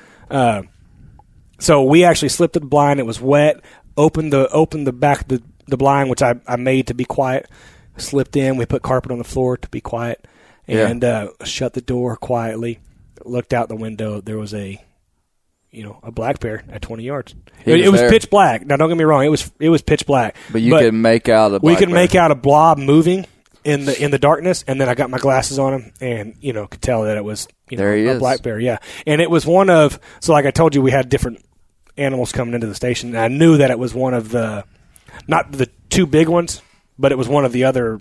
Speaker 3: So we actually slipped the blind. It was wet. Opened the back of the blind, which I made to be quiet. Slipped in. We put carpet on the floor to be quiet, and shut the door quietly. Looked out the window. There was a black bear at 20 yards. It was pitch black. Now, don't get me wrong. It was pitch black.
Speaker 2: But you could make out a black
Speaker 3: we could
Speaker 2: bear.
Speaker 3: make out a blob moving in the darkness, and then I got my glasses on him, and could tell that it was a black bear. Yeah, and it was one of like I told you, we had different animals coming into the station, and I knew that it was one of the not the two big ones. But it was one of the other.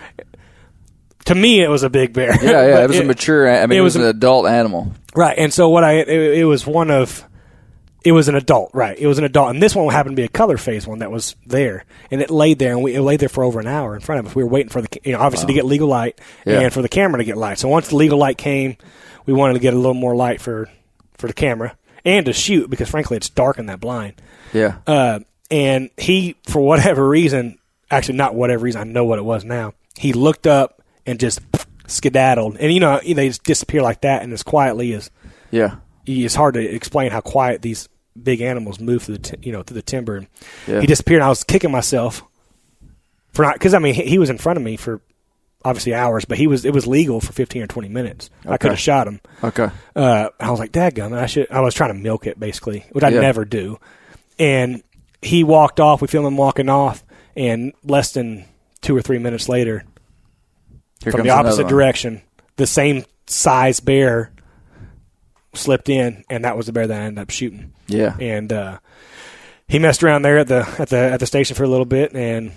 Speaker 3: To me, it was a big bear.
Speaker 2: Yeah, it was a mature. It was an adult animal,
Speaker 3: right? And so it was one of. It was an adult, right? It was an adult, and this one happened to be a color phase one that was there, and it laid there, and it laid there for over an hour in front of us. We were waiting for the, obviously to get legal light and for the camera to get light. So once the legal light came, we wanted to get a little more light for the camera and to shoot because frankly it's dark in that blind.
Speaker 2: Yeah.
Speaker 3: And he, for whatever reason. Actually, not whatever reason. I know what it was now. He looked up and just skedaddled. And, they just disappear like that and as quietly as...
Speaker 2: Yeah.
Speaker 3: It's hard to explain how quiet these big animals move through the timber. And he disappeared, and I was kicking myself for not... Because, he was in front of me for, obviously, hours, but it was legal for 15 or 20 minutes. Okay. I could have shot him.
Speaker 2: Okay.
Speaker 3: I was like, dadgummit, I was trying to milk it, basically, which I never do. And he walked off. We filmed him walking off. And less than 2 or 3 minutes later, from the opposite direction, the same size bear slipped in, and that was the bear that I ended up shooting.
Speaker 2: Yeah.
Speaker 3: And he messed around there at the station for a little bit, and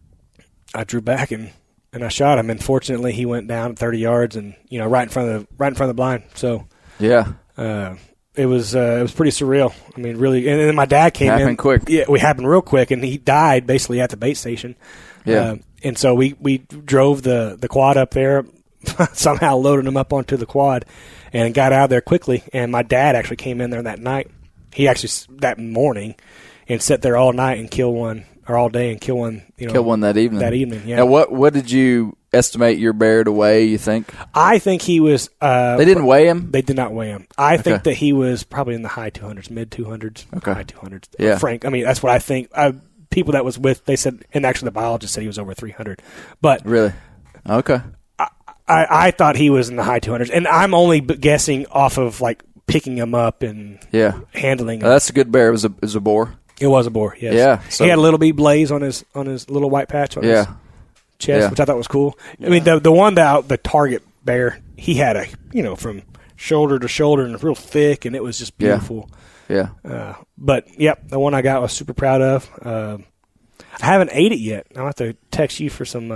Speaker 3: I drew back and I shot him. And fortunately, he went down 30 yards, and right in front of the blind. So
Speaker 2: yeah.
Speaker 3: It was pretty surreal. Really. And then my dad came in.
Speaker 2: Happened quick.
Speaker 3: Yeah, we happened real quick, and he died basically at the bait station.
Speaker 2: Yeah.
Speaker 3: And so we drove the quad up there, somehow loaded him up onto the quad, and got out of there quickly. And my dad actually came in there that night. He actually that morning, and sat there all night and kill one, or all day and kill one.
Speaker 2: Kill one that evening.
Speaker 3: That evening. Yeah.
Speaker 2: Now, what did you estimate your bear to weigh, you think?
Speaker 3: I think he was...
Speaker 2: they didn't weigh him?
Speaker 3: They did not weigh him. I think that he was probably in the high 200s, mid 200s, high 200s.
Speaker 2: Yeah.
Speaker 3: Frank, that's what I think. People that was with, they said, and actually the biologist said he was over 300. But
Speaker 2: really? Okay.
Speaker 3: I thought he was in the high 200s. And I'm only guessing off of, picking him up and handling him.
Speaker 2: That's a good bear. It was a boar?
Speaker 3: It was a boar, yes.
Speaker 2: Yeah. So,
Speaker 3: he had a little bit blaze on his little white patch on his chest, which I thought was cool. Yeah. The one the target bear, he had from shoulder to shoulder and real thick, and it was just beautiful.
Speaker 2: Yeah.
Speaker 3: But the one I got was super proud of. I haven't ate it yet. I'll have to text you for some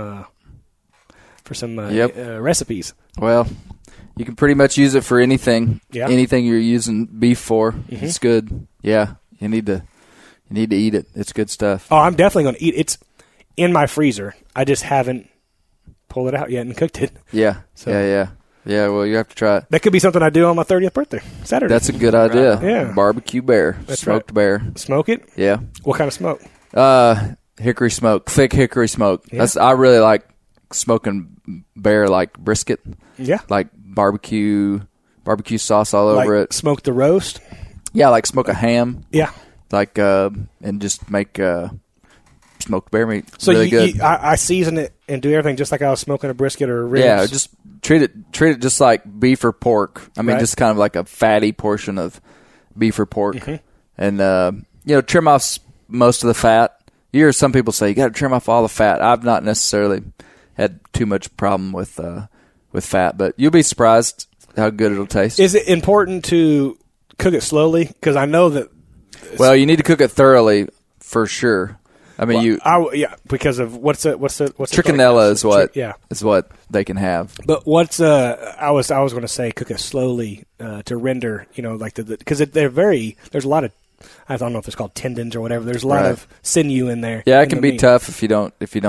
Speaker 3: recipes.
Speaker 2: Well, you can pretty much use it for anything.
Speaker 3: Yeah.
Speaker 2: Anything you're using beef for, it's good. Yeah. You need to eat it. It's good stuff.
Speaker 3: Oh, I'm definitely going to eat it. It's in my freezer. I just haven't pulled it out yet and cooked it.
Speaker 2: Yeah. So. Yeah. Well, you have to try it.
Speaker 3: That could be something I do on my 30th birthday, Saturday.
Speaker 2: That's a good idea.
Speaker 3: Yeah.
Speaker 2: Barbecue bear.
Speaker 3: That's
Speaker 2: smoked bear.
Speaker 3: Smoke it?
Speaker 2: Yeah.
Speaker 3: What kind of smoke?
Speaker 2: hickory smoke, thick hickory smoke.
Speaker 3: Yeah.
Speaker 2: I really like smoking bear like brisket.
Speaker 3: Yeah.
Speaker 2: Like barbecue sauce all over it.
Speaker 3: Smoke the roast.
Speaker 2: Yeah, like smoke a ham.
Speaker 3: Yeah.
Speaker 2: Like and just make smoked bear meat.
Speaker 3: So
Speaker 2: really good.
Speaker 3: I season it and do everything just like I was smoking a brisket or ribs.
Speaker 2: Yeah, just treat it just like beef or pork. I mean, just kind of like a fatty portion of beef or pork, and trim off most of the fat. You hear some people say you got to trim off all the fat. I've not necessarily had too much problem with fat, but you'll be surprised how good it'll taste.
Speaker 3: Is it important to cook it slowly? Because I know that.
Speaker 2: Well, you need to cook it thoroughly for sure. I mean,
Speaker 3: because of what's
Speaker 2: trichinella is what they can have.
Speaker 3: But I was going to say cook it slowly to render, like because they're there's a lot of, I don't know if it's called tendons or whatever. There's a lot of sinew in there.
Speaker 2: Yeah, it can be tough if you don't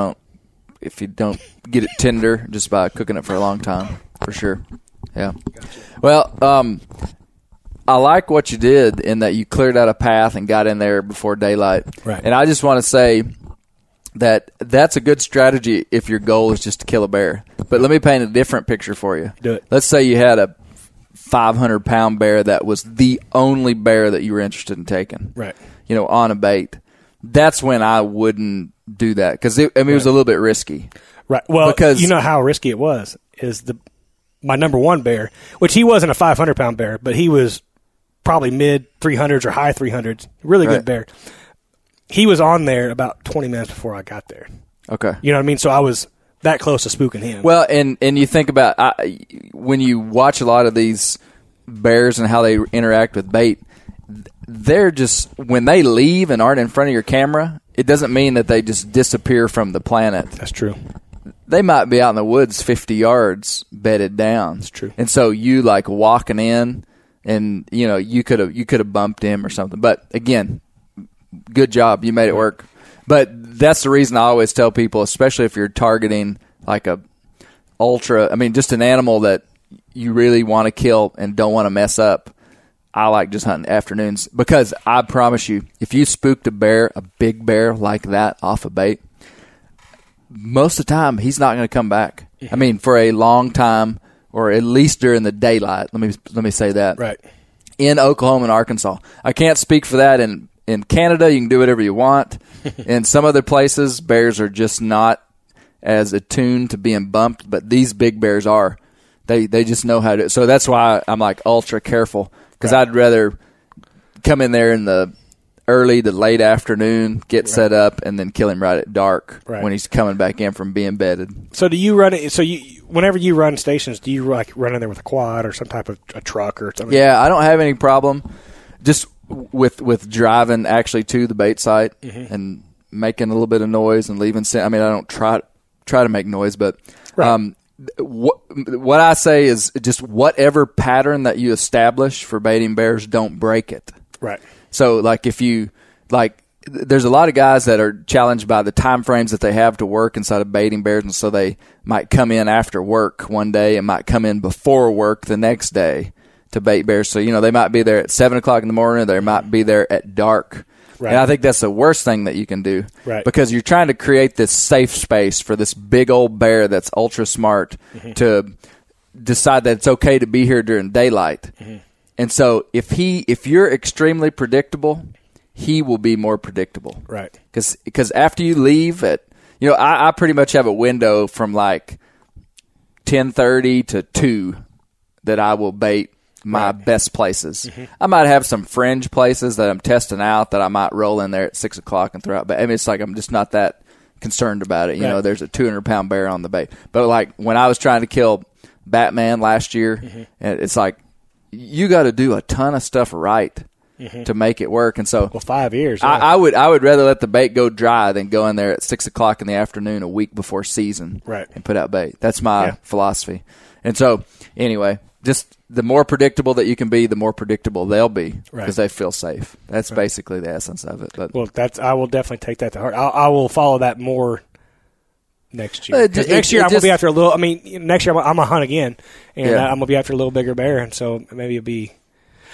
Speaker 2: get it tender just by cooking it for a long time, for sure. Yeah.
Speaker 3: Gotcha.
Speaker 2: Well, I like what you did in that you cleared out a path and got in there before daylight.
Speaker 3: Right.
Speaker 2: And I just want to say that that's a good strategy if your goal is just to kill a bear. But let me paint a different picture for you.
Speaker 3: Do it.
Speaker 2: Let's say you had a 500-pound bear that was the only bear that you were interested in taking.
Speaker 3: Right.
Speaker 2: On a bait. That's when I wouldn't do that because it was a little bit risky.
Speaker 3: Right. Well,
Speaker 2: because
Speaker 3: you know how risky it was is my number one bear, which he wasn't a 500-pound bear, but he was probably mid 300s or high 300s. Really good bear. He was on there about 20 minutes before I got there.
Speaker 2: Okay.
Speaker 3: You know what I mean? So I was that close to spooking him.
Speaker 2: Well, and you think about when you watch a lot of these bears and how they interact with bait, they're just, when they leave and aren't in front of your camera, it doesn't mean that they just disappear from the planet.
Speaker 3: That's true.
Speaker 2: They might be out in the woods 50 yards bedded down.
Speaker 3: That's true.
Speaker 2: And so you like walking in and you could have bumped him or something. But again, good job. You made it work. But that's the reason I always tell people, especially if you're targeting like just an animal that you really want to kill and don't want to mess up. I like just hunting afternoons because I promise you, if you spooked a big bear like that off a bait, most of the time he's not going to come back. I mean, for a long time, or at least during the daylight. Let me say that.
Speaker 3: Right.
Speaker 2: In Oklahoma and Arkansas, I can't speak for that. In Canada, you can do whatever you want. In some other places, bears are just not as attuned to being bumped, but these big bears are. They just know how to. So that's why I'm like ultra careful because I'd rather come in there in the early to late afternoon, get set up, and then kill him right at dark when he's coming back in from being bedded.
Speaker 3: So do you run it? So whenever you run stations, do you like run in there with a quad or some type of a truck or something?
Speaker 2: Yeah, I don't have any problem just with driving actually to the bait site and making a little bit of noise and leaving. I mean, I don't try to make noise, but what I say is just whatever pattern that you establish for baiting bears, don't break it.
Speaker 3: Right.
Speaker 2: So, like, if you, like, there's a lot of guys that are challenged by the time frames that they have to work inside of baiting bears, and so they might come in after work one day and might come in before work the next day to bait bears. So, they might be there at 7 o'clock in the morning, or they might be there at dark. Right. And I think that's the worst thing that you can do.
Speaker 3: Right.
Speaker 2: Because you're trying to create this safe space for this big old bear that's ultra smart to decide that it's okay to be here during daylight. And so if you're extremely predictable, he will be more predictable.
Speaker 3: Right.
Speaker 2: Because after you leave I pretty much have a window from like 10:30 to 2 that I will bait my best places. I might have some fringe places that I'm testing out that I might roll in there at 6 o'clock and throw out. But I mean, it's like I'm just not that concerned about it. You know, there's a 200-pound bear on the bait. But like when I was trying to kill Batman last year, it's like, you got to do a ton of stuff right to make it work. And so,
Speaker 3: 5 years.
Speaker 2: I would rather let the bait go dry than go in there at 6 o'clock in the afternoon a week before season and put out bait. That's my philosophy. And so, anyway, just the more predictable that you can be, the more predictable they'll be because they feel safe. That's basically the essence of it. But
Speaker 3: I will definitely take that to heart. I will follow that more next year. Next year I'm going to be after a little. I mean, next year I'm going to hunt again, and I'm going to be after a little bigger bear, and so maybe it'll be.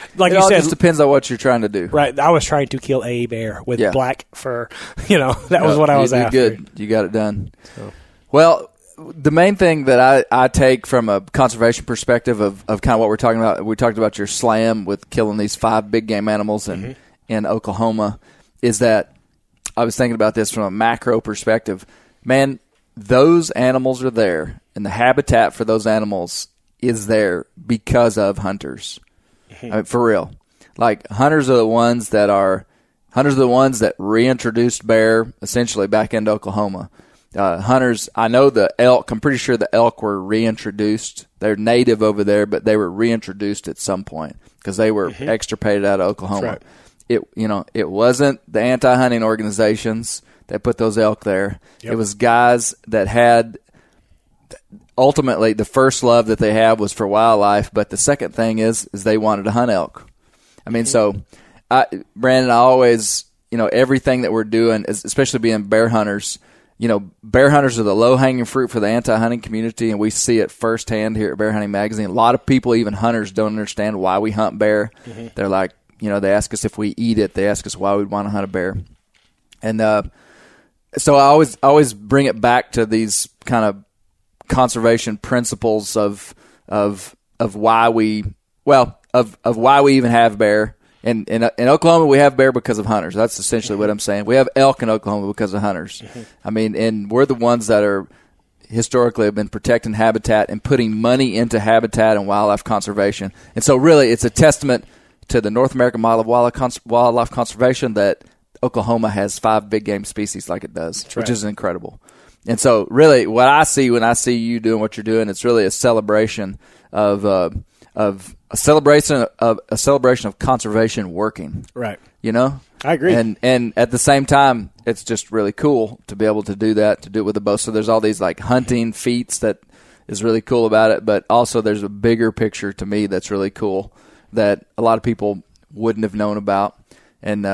Speaker 3: Like
Speaker 2: it
Speaker 3: you
Speaker 2: all
Speaker 3: said,
Speaker 2: just depends on what you're trying to do.
Speaker 3: Right. I was trying to kill a bear with black fur. That was what I was after.
Speaker 2: Good. You got it done. So. Well, the main thing that I take from a conservation perspective of kind of what we're talking about, we talked about your slam with killing these 5 big game animals in Oklahoma, is that I was thinking about this from a macro perspective. Man, those animals are there, and the habitat for those animals is there because of hunters. I mean, for real. Like, hunters are the ones that reintroduced bear essentially back into Oklahoma. Hunters, I know the elk, I'm pretty sure the elk were reintroduced. They're native over there, but they were reintroduced at some point because they were extirpated out of Oklahoma.
Speaker 3: Right.
Speaker 2: It wasn't the anti-hunting organizations that put those elk there. Yep. It was guys that had, ultimately, the first love that they had was for wildlife, but the second thing is they wanted to hunt elk. I mean, so, Brandon, I always, everything that we're doing, especially being bear hunters, bear hunters are the low-hanging fruit for the anti-hunting community, and we see it firsthand here at Bear Hunting Magazine. A lot of people, even hunters, don't understand why we hunt bear. They're like, they ask us if we eat it. They ask us why we'd want to hunt a bear. And so I always bring it back to these kind of conservation principles of why we even have bear. In Oklahoma, we have bear because of hunters. That's essentially what I'm saying. We have elk in Oklahoma because of hunters. I mean, and we're the ones that are historically have been protecting habitat and putting money into habitat and wildlife conservation. And so really it's a testament to the North American model of wildlife conservation that Oklahoma has 5 big game species like it does, which is incredible. And so really what I see when I see you doing what you're doing, it's really a celebration of a celebration of conservation working.
Speaker 3: Right.
Speaker 2: I agree. And at the same time, it's just really cool to be able to do that, to do it with a bow. So there's all these like hunting feats that is really cool about it, but also there's a bigger picture to me that's really cool that a lot of people wouldn't have known about. And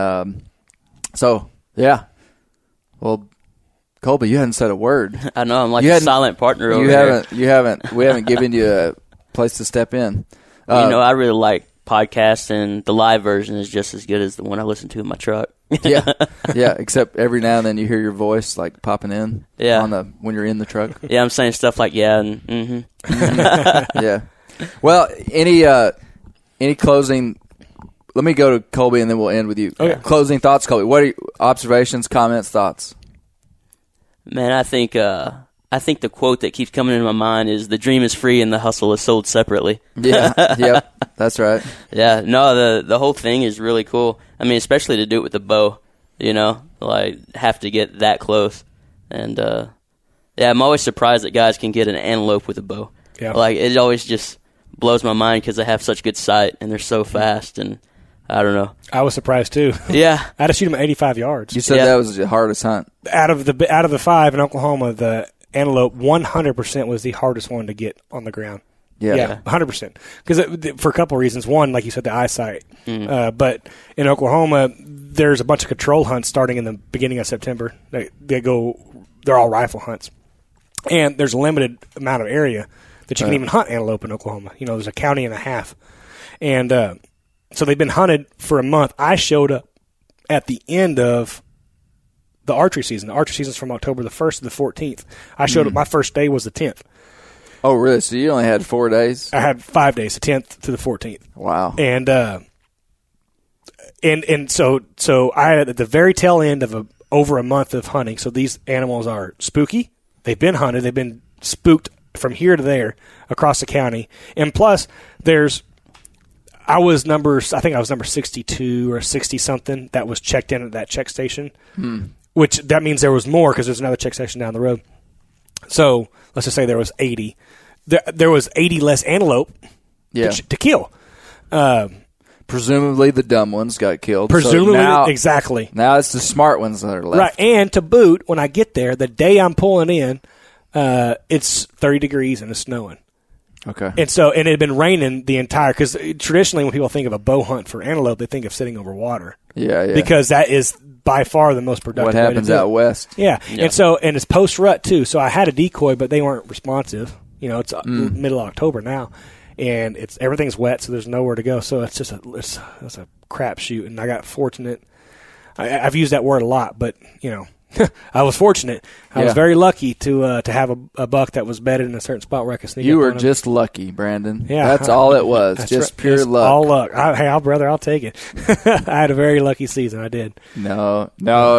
Speaker 2: so, yeah. Well, Colby, you hadn't said a word.
Speaker 4: I know, I'm like a silent partner over here.
Speaker 2: We haven't given you a place to step in.
Speaker 4: I really like podcasts, and the live version is just as good as the one I listen to in my truck.
Speaker 2: yeah, except every now and then you hear your voice like popping in when you're in the truck.
Speaker 4: Yeah, I'm saying stuff like and
Speaker 2: yeah. Well, any closing? Let me go to Colby, and then we'll end with you.
Speaker 3: Okay.
Speaker 2: Closing thoughts, Colby. What are your observations, comments, thoughts?
Speaker 4: Man, I think the quote that keeps coming into my mind is "The dream is free and the hustle is sold separately."
Speaker 2: Yeah, yep, that's right.
Speaker 4: Yeah, no, the whole thing is really cool. I mean, especially to do it with the bow, like have to get that close. And I'm always surprised that guys can get an antelope with a bow. Yeah, like it always just blows my mind because they have such good sight and they're so fast. And I don't know.
Speaker 3: I was surprised too.
Speaker 4: Yeah,
Speaker 3: I had to shoot him at 85 yards.
Speaker 2: You said that was the hardest hunt
Speaker 3: out of the 5 in Oklahoma. The antelope 100% was the hardest one to get on the ground. Yeah, 100%. Because for a couple of reasons. One, like you said, the eyesight. But in Oklahoma, there's a bunch of control hunts starting in the beginning of September. They're all rifle hunts, and there's a limited amount of area that you can even hunt antelope in Oklahoma. There's a county and a half, and so they've been hunted for a month. I showed up at the end of the archery season. The archery season is from October the 1st to the 14th. I showed up. My first day was the 10th.
Speaker 2: Oh, really? So you only had 4 days?
Speaker 3: I had 5 days, the 10th to the 14th.
Speaker 2: Wow.
Speaker 3: And so I had at the very tail end of over a month of hunting. So these animals are spooky. They've been hunted. They've been spooked from here to there across the county. And plus, I think I was number 62 or 60-something that was checked in at that check station, which that means there was more because there's another check station down the road. So let's just say there was 80. There was 80 less antelope to kill.
Speaker 2: Presumably the dumb ones got killed.
Speaker 3: Exactly.
Speaker 2: Now it's the smart ones that are left.
Speaker 3: Right, and to boot, when I get there, the day I'm pulling in, it's 30 degrees and it's snowing.
Speaker 2: Okay.
Speaker 3: And it had been raining the entire, because traditionally when people think of a bow hunt for antelope, they think of sitting over water.
Speaker 2: Yeah.
Speaker 3: Because that is by far the most productive.
Speaker 2: What happens out west?
Speaker 3: Yeah. And it's post rut too. So I had a decoy, but they weren't responsive. It's middle of October now, and everything's wet, so there's nowhere to go. So it's just it's a crapshoot. And I got fortunate. I've used that word a lot, but I was fortunate. I was very lucky to have a buck that was bedded in a certain spot where I could sneak.
Speaker 2: You
Speaker 3: up
Speaker 2: were
Speaker 3: on him.
Speaker 2: Just lucky, Brandon.
Speaker 3: Yeah,
Speaker 2: that's all it was. Just pure luck.
Speaker 3: All luck. I'll take it. I had a very lucky season. I did.
Speaker 2: No,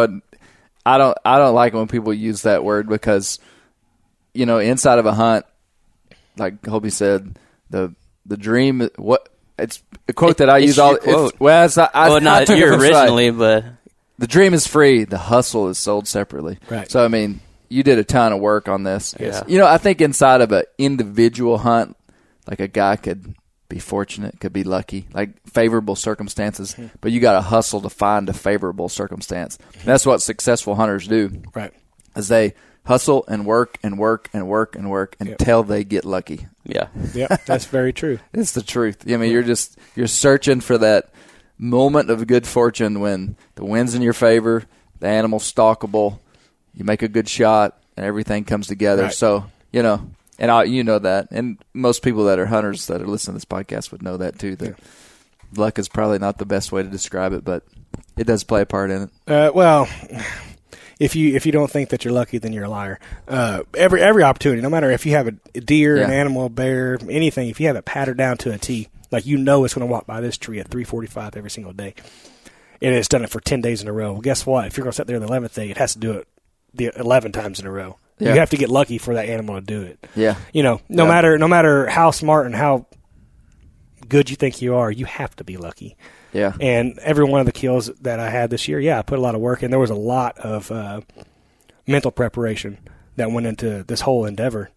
Speaker 2: I don't like when people use that word because, inside of a hunt, like Hobie said, the dream. It's a quote that I use all.
Speaker 4: Not you originally, but.
Speaker 2: The dream is free. The hustle is sold separately.
Speaker 3: Right.
Speaker 2: So, you did a ton of work on this.
Speaker 3: Yeah.
Speaker 2: I think inside of an individual hunt, like a guy could be fortunate, could be lucky, like favorable circumstances, but you got to hustle to find a favorable circumstance. And that's what successful hunters do.
Speaker 3: Right.
Speaker 2: Is they hustle and work and work and work and work until they get lucky.
Speaker 4: Yeah.
Speaker 3: Yep, that's very true.
Speaker 2: It's the truth. You're searching for that moment of good fortune when the wind's in your favor, the animal's stalkable, you make a good shot, and everything comes together.
Speaker 3: Right.
Speaker 2: So, and you know that. And most people that are hunters that are listening to this podcast would know that too. That luck is probably not the best way to describe it, but it does play a part in it.
Speaker 3: Well, if you don't think that you're lucky, then you're a liar. Every opportunity, no matter if you have a deer, an animal, a bear, anything, if you have it patterned down to a T, like it's going to walk by this tree at 3:45 every single day, and it's done it for 10 days in a row. Well, guess what? If you're going to sit there the 11th day, it has to do it the 11 times in a row. Yeah. You have to get lucky for that animal to do it.
Speaker 2: Yeah.
Speaker 3: No matter how smart and how good you think you are, you have to be lucky.
Speaker 2: Yeah.
Speaker 3: And every one of the kills that I had this year, I put a lot of work in. There was a lot of mental preparation that went into this whole endeavor.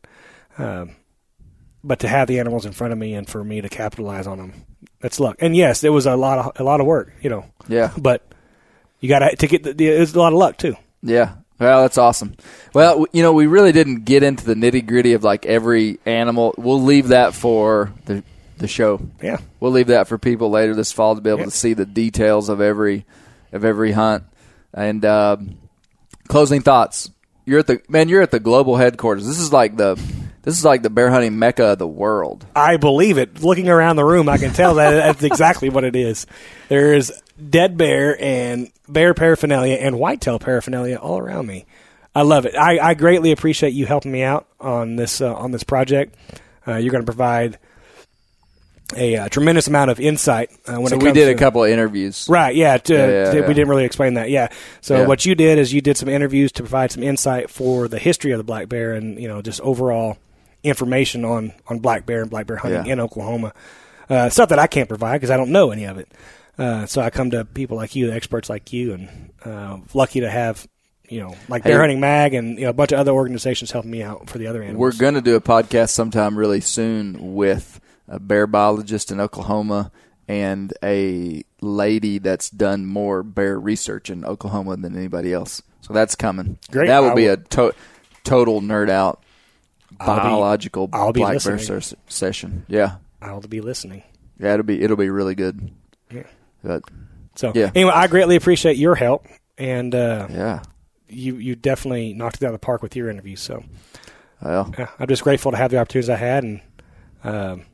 Speaker 3: But to have the animals in front of me and for me to capitalize on them, that's luck. And yes, it was a lot of work,
Speaker 2: Yeah.
Speaker 3: But you got to get it's a lot of luck too.
Speaker 2: Yeah. Well, that's awesome. Well, we really didn't get into the nitty-gritty of like every animal. We'll leave that for the show.
Speaker 3: Yeah.
Speaker 2: We'll leave that for people later this fall to be able to see the details of every hunt. And closing thoughts. You're at the global headquarters. This is like the bear hunting mecca of the world.
Speaker 3: I believe it. Looking around the room, I can tell that that's exactly what it is. There is dead bear and bear paraphernalia and whitetail paraphernalia all around me. I love it. I greatly appreciate you helping me out on this project. You're going to provide a tremendous amount of insight when it comes
Speaker 2: we did a couple of interviews.
Speaker 3: Right, yeah. We didn't really explain that, yeah. So what you did is you did some interviews to provide some insight for the history of the black bear and, just overall information on black bear and black bear hunting in Oklahoma. Stuff that I can't provide because I don't know any of it. So I come to people like you, the experts like you, and lucky to have, Bear Hunting Mag and a bunch of other organizations helping me out for the other animals.
Speaker 2: We're going to do a podcast sometime really soon with a bear biologist in Oklahoma and a lady that's done more bear research in Oklahoma than anybody else. So that's coming.
Speaker 3: Great.
Speaker 2: That will be a total nerd out biological black bear session. Yeah.
Speaker 3: I'll be listening.
Speaker 2: Yeah, it'll be really good.
Speaker 3: Yeah.
Speaker 2: But,
Speaker 3: anyway, I greatly appreciate your help, and
Speaker 2: yeah,
Speaker 3: you definitely knocked it out of the park with your interview. So,
Speaker 2: well,
Speaker 3: I'm just grateful to have the opportunities I had, and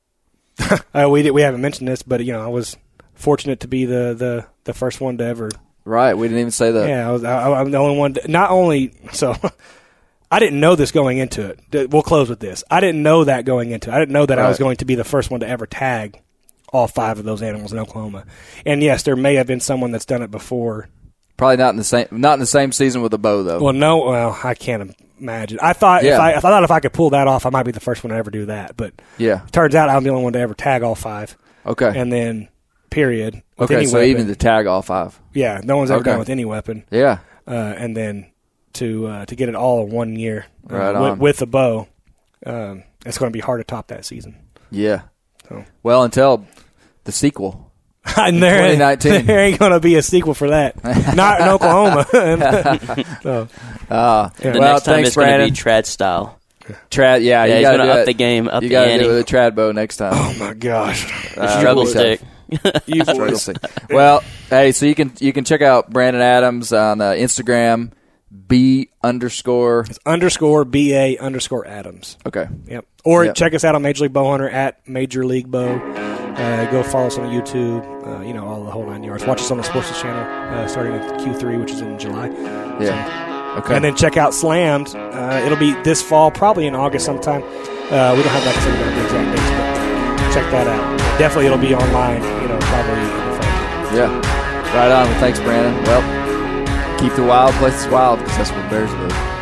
Speaker 3: we haven't mentioned this, but I was fortunate to be the first one to ever.
Speaker 2: Right, we didn't even say that.
Speaker 3: Yeah, I'm the only one. Not only so. I didn't know this going into it. We'll close with this. I didn't know that going into it. I didn't know that I was going to be the first one to ever tag all 5 of those animals in Oklahoma. And yes, there may have been someone that's done it before.
Speaker 2: Probably not in the same season with a bow though.
Speaker 3: Well, I can't imagine. I thought if I could pull that off, I might be the first one to ever do that. But it turns out I'm the only one to ever tag all 5.
Speaker 2: Okay.
Speaker 3: And then period.
Speaker 2: With any weapon. Even to tag all 5.
Speaker 3: Yeah, no one's ever done with any weapon.
Speaker 2: Yeah.
Speaker 3: And then to get it all in 1 year with a bow, it's going to be hard to top that season.
Speaker 2: Yeah. So. Well, until the sequel.
Speaker 3: And there ain't going to be a sequel for that. Not in Oklahoma.
Speaker 4: The next time it's going to be trad style.
Speaker 2: Trad,
Speaker 4: yeah. You got to up the game, up the ante.
Speaker 2: You got to do it with a trad bow next time.
Speaker 3: Oh my gosh,
Speaker 4: struggle stick.
Speaker 2: Well, hey, so you can check out Brandon Adams on Instagram.
Speaker 3: _BA_Adams.
Speaker 2: Okay.
Speaker 3: Yep. Or check us out on Major League Bowhunter at Major League Bow. Go follow us on YouTube. All the whole 9 yards. Watch us on the Sports Channel starting in Q3, which is in July.
Speaker 2: Yeah. Okay.
Speaker 3: And then check out Slammed. It'll be this fall, probably in August sometime. We don't have the exact dates, but check that out. Definitely, it'll be online. Probably in the fall.
Speaker 2: Yeah. Right on. Well, thanks, Brandon. Well, keep the wild places wild because that's where the bears live.